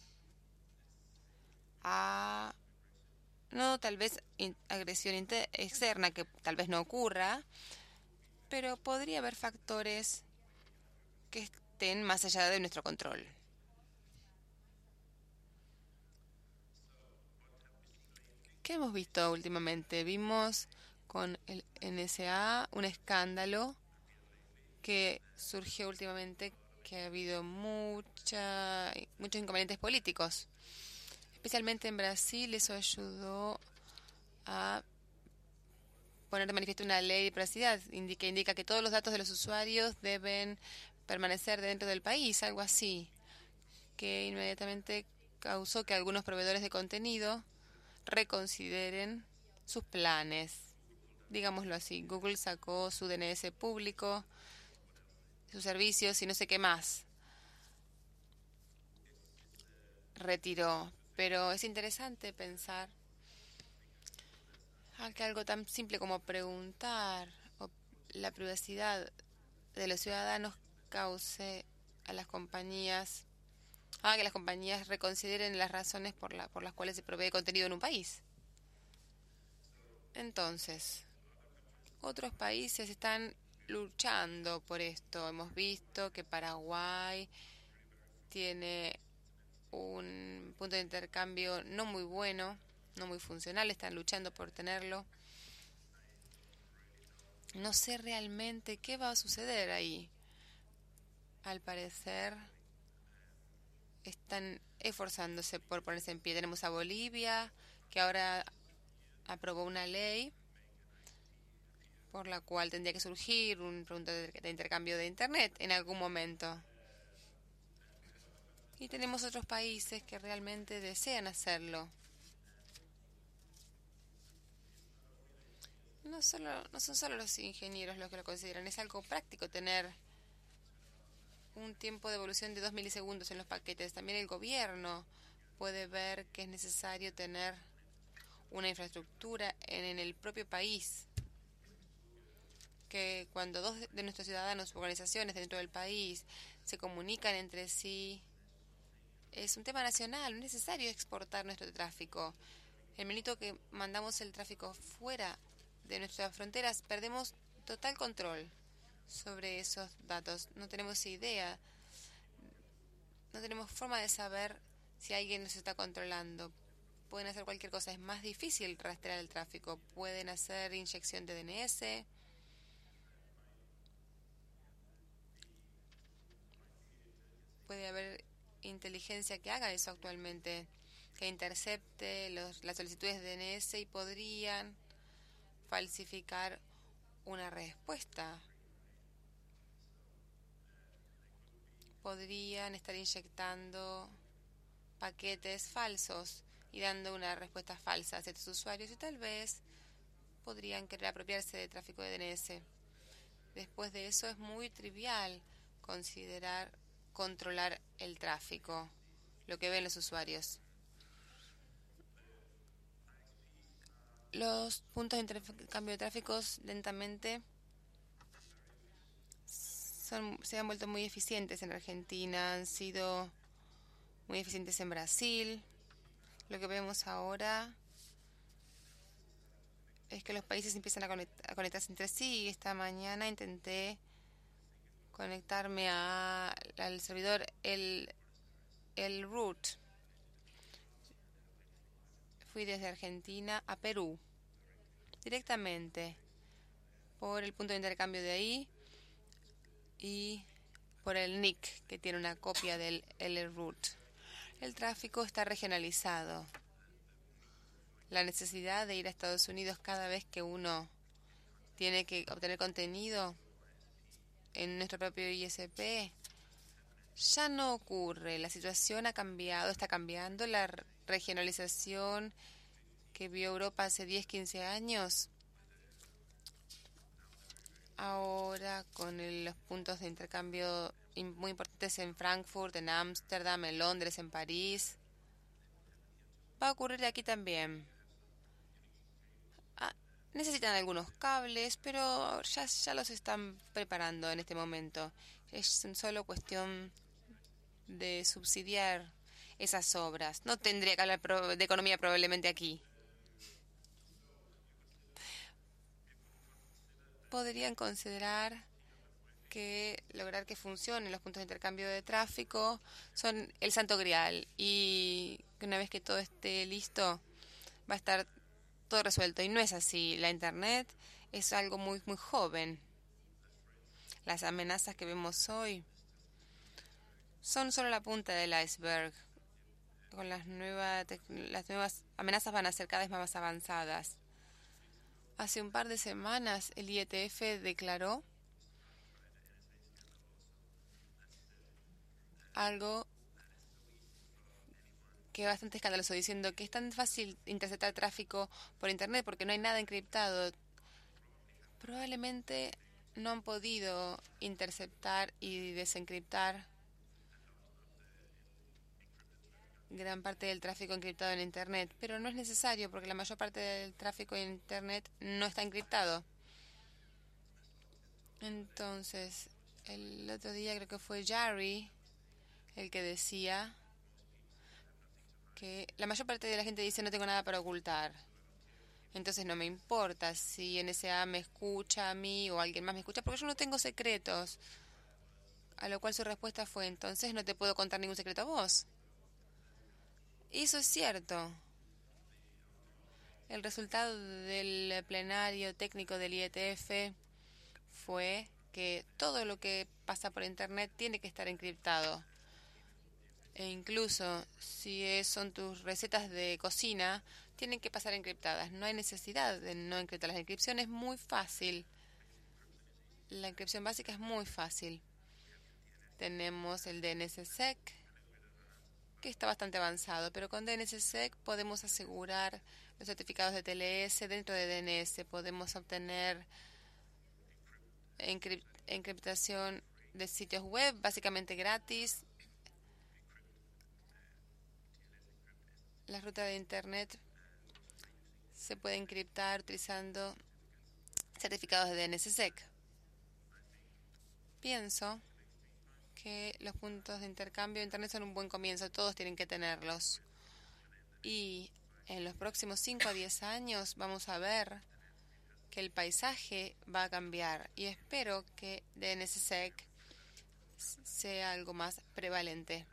a, no tal vez in- agresión inter- externa, que tal vez no ocurra, pero podría haber factores que estén más allá de nuestro control. ¿Qué hemos visto últimamente? Vimos con el N S A un escándalo que surgió últimamente, que ha habido mucha, muchos inconvenientes políticos. Especialmente en Brasil, eso ayudó a poner de manifiesto una ley de privacidad que indica que todos los datos de los usuarios deben permanecer dentro del país, algo así, que inmediatamente causó que algunos proveedores de contenido reconsideren sus planes. Digámoslo así, Google sacó su D N S público, sus servicios y no sé qué más retiró. Pero es interesante pensar que algo tan simple como preguntar o la privacidad de los ciudadanos cause a las compañías, haga que las compañías reconsideren las razones por, la, por las cuales se provee contenido en un país. Entonces, otros países están luchando por esto. Hemos visto que Paraguay tiene un punto de intercambio no muy bueno, no muy funcional, están luchando por tenerlo. No sé realmente qué va a suceder ahí. Al parecer están esforzándose por ponerse en pie. Tenemos a Bolivia, que ahora aprobó una ley por la cual tendría que surgir un punto de, de intercambio de Internet en algún momento. Y tenemos otros países que realmente desean hacerlo. No, solo, no son solo los ingenieros los que lo consideran, es algo práctico tener un tiempo de evolución de dos milisegundos en los paquetes. También el gobierno puede ver que es necesario tener una infraestructura en, en el propio país, que cuando dos de nuestros ciudadanos u organizaciones dentro del país se comunican entre sí, es un tema nacional, no es necesario exportar nuestro tráfico. El minuto que mandamos el tráfico fuera de nuestras fronteras, perdemos total control sobre esos datos. No tenemos idea, no tenemos forma de saber si alguien nos está controlando. Pueden hacer cualquier cosa, es más difícil rastrear el tráfico. Pueden hacer inyección de D N S. Puede haber inteligencia que haga eso actualmente, que intercepte los, las solicitudes de D N S y podrían falsificar una respuesta. Podrían estar inyectando paquetes falsos y dando una respuesta falsa a estos usuarios y tal vez podrían querer apropiarse de tráfico de D N S. Después de eso es muy trivial considerar controlar el tráfico, lo que ven los usuarios. Los puntos de intercambio de tráficos lentamente son, se han vuelto muy eficientes en Argentina, han sido muy eficientes en Brasil. Lo que vemos ahora es que los países empiezan a, conect, a conectarse entre sí. Esta mañana intenté conectarme a, al servidor el, el root. fui desde Argentina a Perú, directamente, por el punto de intercambio de ahí y por el N I C, que tiene una copia del L Route. El tráfico está regionalizado. La necesidad de ir a Estados Unidos cada vez que uno tiene que obtener contenido en nuestro propio I S P ya no ocurre. La situación ha cambiado, está cambiando. La regionalización que vio Europa hace diez, quince años, ahora con el, los puntos de intercambio muy importantes en Frankfurt, en Ámsterdam, en Londres, en París, va a ocurrir aquí también. Ah, necesitan algunos cables, pero ya, ya los están preparando en este momento. Es solo cuestión de subsidiar esas obras. No tendría que hablar de economía probablemente aquí. Podrían considerar que lograr que funcionen los puntos de intercambio de tráfico son el santo grial, y que una vez que todo esté listo va a estar todo resuelto. Y no es así. La Internet es algo muy, muy joven. Las amenazas que vemos hoy son solo la punta del iceberg. Con las nuevas, las nuevas amenazas van a ser cada vez más avanzadas. Hace un par de semanas el I E T F declaró algo que es bastante escandaloso, diciendo que es tan fácil interceptar tráfico por Internet porque no hay nada encriptado. Probablemente no han podido interceptar y desencriptar gran parte del tráfico encriptado en Internet, pero no es necesario porque la mayor parte del tráfico en Internet no está encriptado. Entonces, el otro día creo que fue Jerry el que decía que la mayor parte de la gente dice no tengo nada para ocultar. Entonces no me importa si N S A me escucha a mí o alguien más me escucha porque yo no tengo secretos. A lo cual su respuesta fue, entonces no te puedo contar ningún secreto a vos. Y eso es cierto. El resultado del plenario técnico del I E T F fue que todo lo que pasa por Internet tiene que estar encriptado. E incluso si es, son tus recetas de cocina, tienen que pasar encriptadas. No hay necesidad de no encriptar. La encripción es muy fácil. La encripción básica es muy fácil. Tenemos el D N S S E C, que está bastante avanzado, pero con D N S S E C podemos asegurar los certificados de T L S dentro de D N S. Podemos obtener encript encriptación de sitios web básicamente gratis. La ruta de Internet se puede encriptar utilizando certificados de D N S S E C. Pienso que los puntos de intercambio de Internet son un buen comienzo. Todos tienen que tenerlos. Y en los próximos cinco a diez años vamos a ver que el paisaje va a cambiar. Y espero que D N S S E C sea algo más prevalente.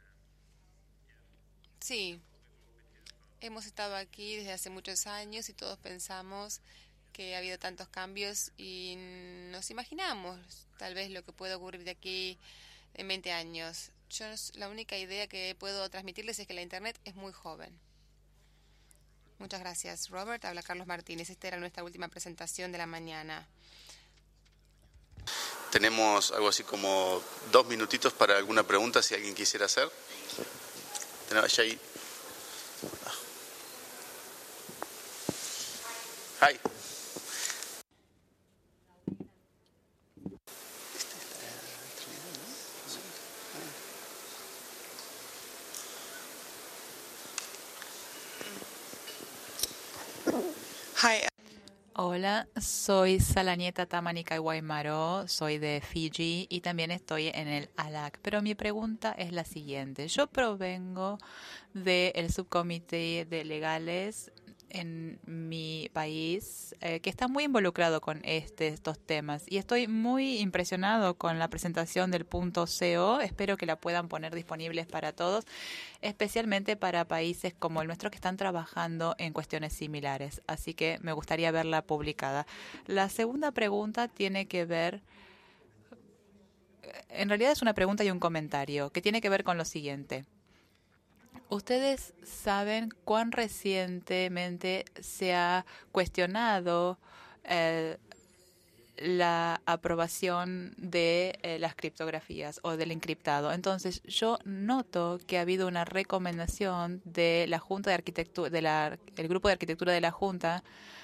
Sí. Hemos estado aquí desde hace muchos años y todos pensamos que ha habido tantos cambios y nos imaginamos tal vez lo que puede ocurrir de aquí en veinte años. Yo, la única idea que puedo transmitirles es que la Internet es muy joven. Muchas gracias, Robert. Habla Carlos Martínez. Esta era nuestra última presentación de la mañana. Tenemos algo así como dos minutitos para alguna pregunta si alguien quisiera hacer. Tenemos allá ahí. Hi. Hi. Hola, soy Salanieta Tamanika Guaymaro, soy de Fiji y también estoy en el A L A C. Pero mi pregunta es la siguiente. Yo provengo del subcomité de legales en mi país eh, que está muy involucrado con este, estos temas y estoy muy impresionado con la presentación del punto C O. Espero que la puedan poner disponibles para todos, especialmente para países como el nuestro que están trabajando en cuestiones similares. Así que me gustaría verla publicada. La segunda pregunta tiene que ver, en realidad es una pregunta y un comentario, que tiene que ver con lo siguiente. ¿Ustedes saben cuán recientemente se ha cuestionado eh, la aprobación de eh, las criptografías o del encriptado? Entonces, yo noto que ha habido una recomendación de la Junta de Arquitectura, de la, el grupo de arquitectura de la Junta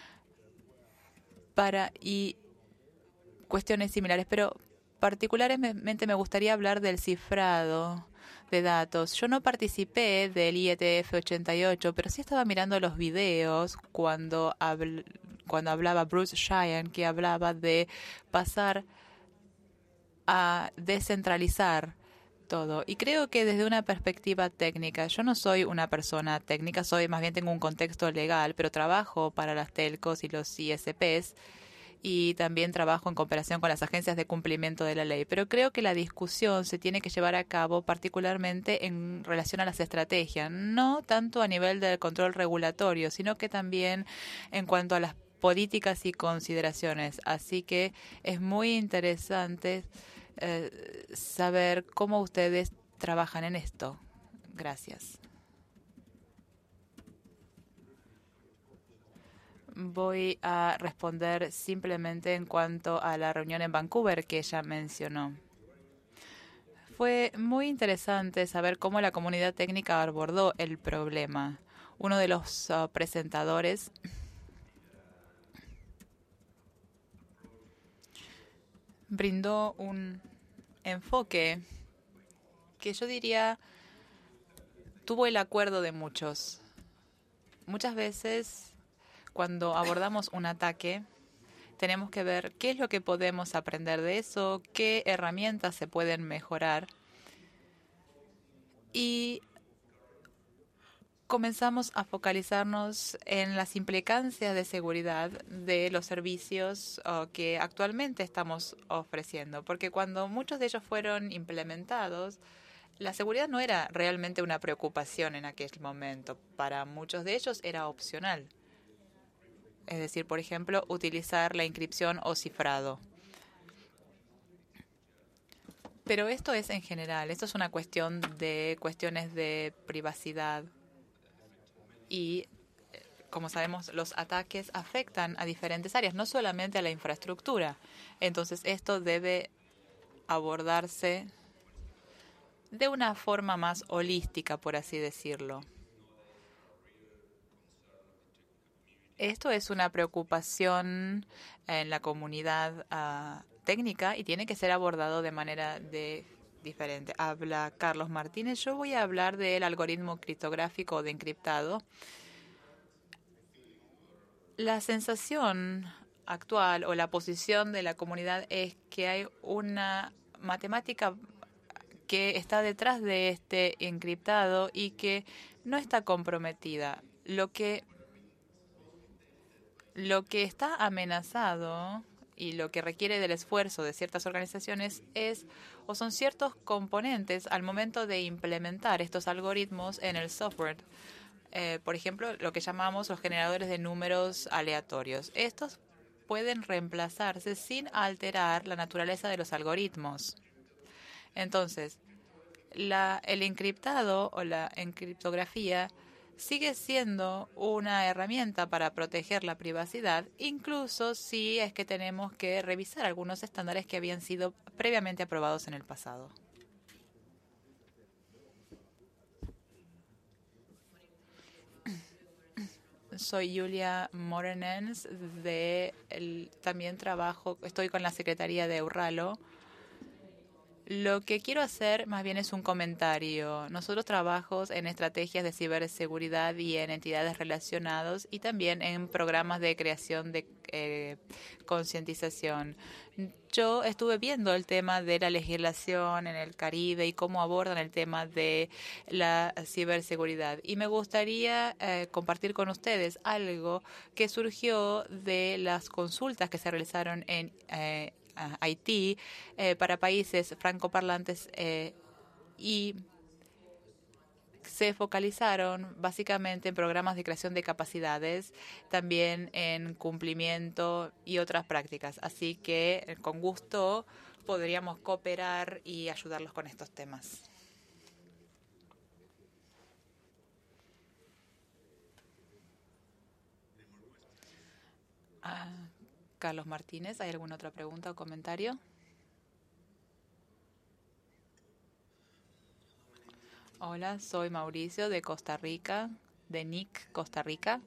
para y cuestiones similares, pero particularmente me gustaría hablar del cifrado de datos. Yo no participé del I E T F ochenta y ocho, pero sí estaba mirando los videos cuando, habl cuando hablaba Bruce Cheyenne, que hablaba de pasar a descentralizar todo. Y creo que desde una perspectiva técnica, yo no soy una persona técnica, soy más bien tengo un contexto legal, pero trabajo para las telcos y los I S Ps. Y también trabajo en cooperación con las agencias de cumplimiento de la ley. Pero creo que la discusión se tiene que llevar a cabo particularmente en relación a las estrategias, no tanto a nivel del control regulatorio, sino que también en cuanto a las políticas y consideraciones. Así que es muy interesante eh, saber cómo ustedes trabajan en esto. Gracias. Voy a responder simplemente en cuanto a la reunión en Vancouver que ella mencionó. Fue muy interesante saber cómo la comunidad técnica abordó el problema. Uno de los uh, presentadores brindó un enfoque que yo diría tuvo el acuerdo de muchos. Muchas veces, cuando abordamos un ataque, tenemos que ver qué es lo que podemos aprender de eso, qué herramientas se pueden mejorar. Y comenzamos a focalizarnos en las implicancias de seguridad de los servicios uh, que actualmente estamos ofreciendo. Porque cuando muchos de ellos fueron implementados, la seguridad no era realmente una preocupación en aquel momento. Para muchos de ellos era opcional. Es decir, por ejemplo, utilizar la inscripción o cifrado. Pero esto es en general, esto es una cuestión de cuestiones de privacidad. Y, como sabemos, los ataques afectan a diferentes áreas, no solamente a la infraestructura. Entonces, esto debe abordarse de una forma más holística, por así decirlo. Esto es una preocupación en la comunidad uh, técnica y tiene que ser abordado de manera de diferente. Habla Carlos Martínez. Yo voy a hablar del algoritmo criptográfico de encriptado. La sensación actual o la posición de la comunidad es que hay una matemática que está detrás de este encriptado y que no está comprometida. Lo que Lo que está amenazado y lo que requiere del esfuerzo de ciertas organizaciones es o son ciertos componentes al momento de implementar estos algoritmos en el software. Eh, por ejemplo, lo que llamamos los generadores de números aleatorios. Estos pueden reemplazarse sin alterar la naturaleza de los algoritmos. Entonces, la, el encriptado o la encriptografía sigue siendo una herramienta para proteger la privacidad, incluso si es que tenemos que revisar algunos estándares que habían sido previamente aprobados en el pasado. Soy Julia Morenens, de el, también trabajo, estoy con la Secretaría de Euralo Lo que quiero hacer más bien es un comentario. Nosotros trabajamos en estrategias de ciberseguridad y en entidades relacionadas y también en programas de creación de eh, concientización. Yo estuve viendo el tema de la legislación en el Caribe y cómo abordan el tema de la ciberseguridad. Y me gustaría eh, compartir con ustedes algo que surgió de las consultas que se realizaron en eh, Haití eh, para países francoparlantes eh, y se focalizaron básicamente en programas de creación de capacidades, también en cumplimiento y otras prácticas. Así que eh, con gusto podríamos cooperar y ayudarlos con estos temas. Ah, Carlos Martínez, ¿hay alguna otra pregunta o comentario? Hola, soy Mauricio de Costa Rica, de N I C, Costa Rica.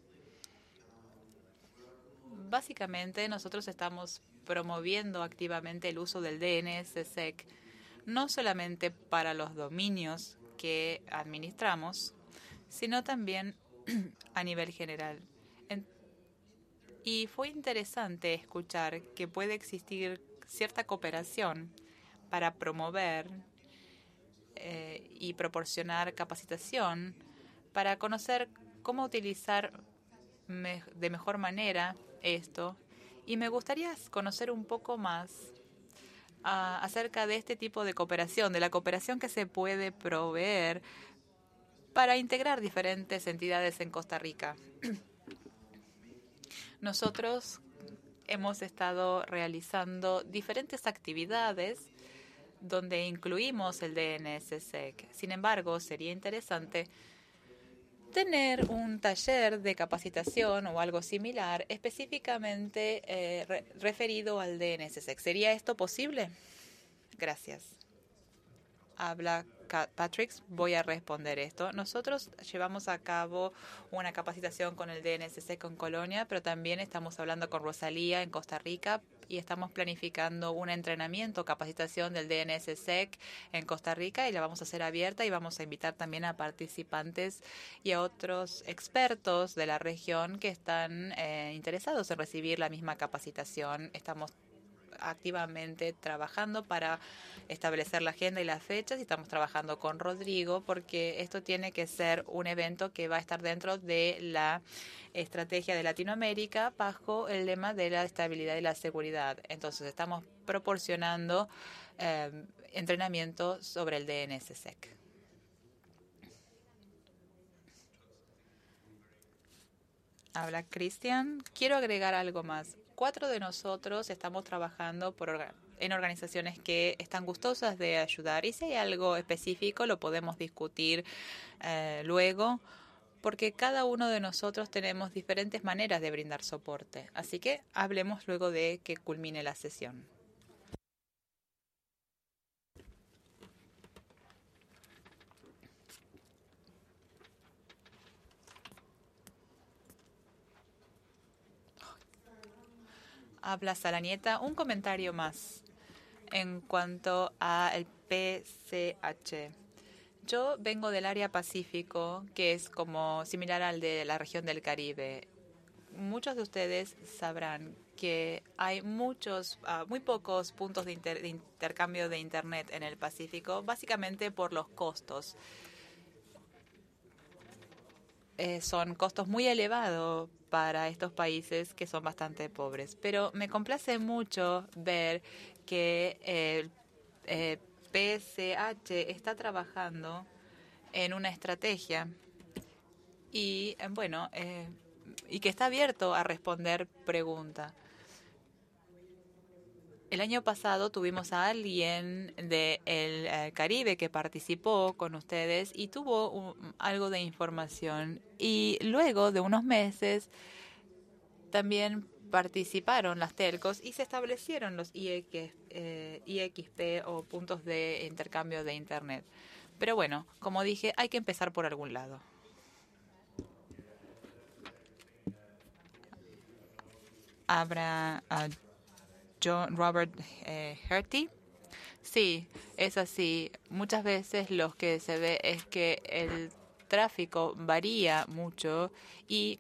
Básicamente, nosotros estamos promoviendo activamente el uso del D N S S E C, no solamente para los dominios que administramos, sino también a nivel general. En Y fue interesante escuchar que puede existir cierta cooperación para promover eh, y proporcionar capacitación para conocer cómo utilizar me de mejor manera esto. Y me gustaría conocer un poco más uh, acerca de este tipo de cooperación, de la cooperación que se puede proveer para integrar diferentes entidades en Costa Rica. Nosotros hemos estado realizando diferentes actividades donde incluimos el D N S S E C. Sin embargo, sería interesante tener un taller de capacitación o algo similar específicamente eh, re referido al D N S S E C. ¿Sería esto posible? Gracias. Habla Patrick, voy a responder esto. Nosotros llevamos a cabo una capacitación con el D N S S E C en Colonia, pero también estamos hablando con Rosalía en Costa Rica y estamos planificando un entrenamiento, capacitación del D N S S E C en Costa Rica y la vamos a hacer abierta y vamos a invitar también a participantes y a otros expertos de la región que están eh, interesados en recibir la misma capacitación. Estamos activamente trabajando para establecer la agenda y las fechas y estamos trabajando con Rodrigo porque esto tiene que ser un evento que va a estar dentro de la estrategia de Latinoamérica bajo el lema de la estabilidad y la seguridad. Entonces estamos proporcionando eh, entrenamiento sobre el D N S S E C. Habla Cristian. Quiero agregar algo más. Cuatro de nosotros estamos trabajando por orga en organizaciones que están gustosas de ayudar y si hay algo específico lo podemos discutir eh, luego porque cada uno de nosotros tenemos diferentes maneras de brindar soporte. Así que hablemos luego de que culmine la sesión. Habla Salanieta. Un comentario más en cuanto al P C H. Yo vengo del área Pacífico, que es como similar al de la región del Caribe. Muchos de ustedes sabrán que hay muchos, uh, muy pocos puntos de, inter de intercambio de Internet en el Pacífico, básicamente por los costos. Eh, son costos muy elevados para estos países que son bastante pobres. Pero me complace mucho ver que el eh, P C H está trabajando en una estrategia y, eh, bueno, eh, y que está abierto a responder preguntas. El año pasado tuvimos a alguien del eh, Caribe que participó con ustedes y tuvo un, algo de información. Y luego de unos meses también participaron las telcos y se establecieron los I X, eh, I X P o puntos de intercambio de Internet. Pero bueno, como dije, hay que empezar por algún lado. Habrá uh, John Robert eh, Herty. Sí, es así. Muchas veces lo que se ve es que el tráfico varía mucho y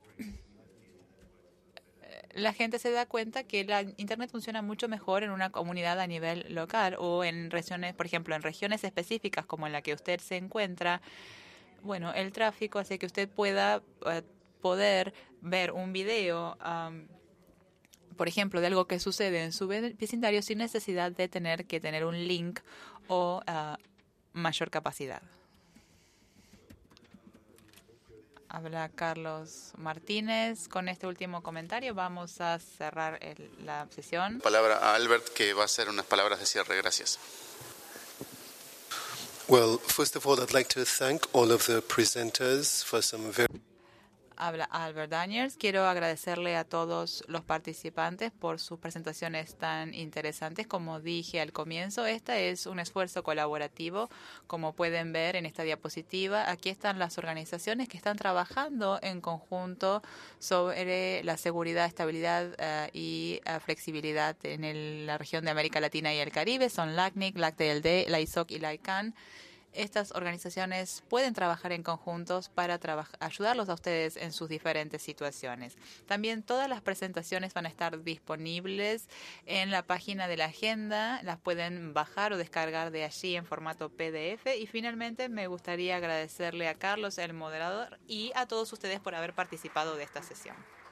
la gente se da cuenta que la Internet funciona mucho mejor en una comunidad a nivel local o en regiones, por ejemplo, en regiones específicas como en la que usted se encuentra. Bueno, el tráfico hace que usted pueda uh, poder ver un video, um, por ejemplo, de algo que sucede en su vecindario sin necesidad de tener que tener un link o uh, mayor capacidad. Habla Carlos Martínez. Con este último comentario vamos a cerrar el, la sesión. Palabra a Albert, que va a hacer unas palabras de cierre. Gracias. Well, first of all, I'd like to thank all of the presenters for some very... Habla Albert Daniels. Quiero agradecerle a todos los participantes por sus presentaciones tan interesantes. Como dije al comienzo, este es un esfuerzo colaborativo. Como pueden ver en esta diapositiva, aquí están las organizaciones que están trabajando en conjunto sobre la seguridad, estabilidad uh, y uh, flexibilidad en el, la región de América Latina y el Caribe. Son LACNIC, LACTLD, la I S O C y la I C A N. Estas organizaciones pueden trabajar en conjuntos para ayudarlos a ustedes en sus diferentes situaciones. También todas las presentaciones van a estar disponibles en la página de la agenda. Las pueden bajar o descargar de allí en formato P D F. Y finalmente me gustaría agradecerle a Carlos, el moderador, y a todos ustedes por haber participado de esta sesión.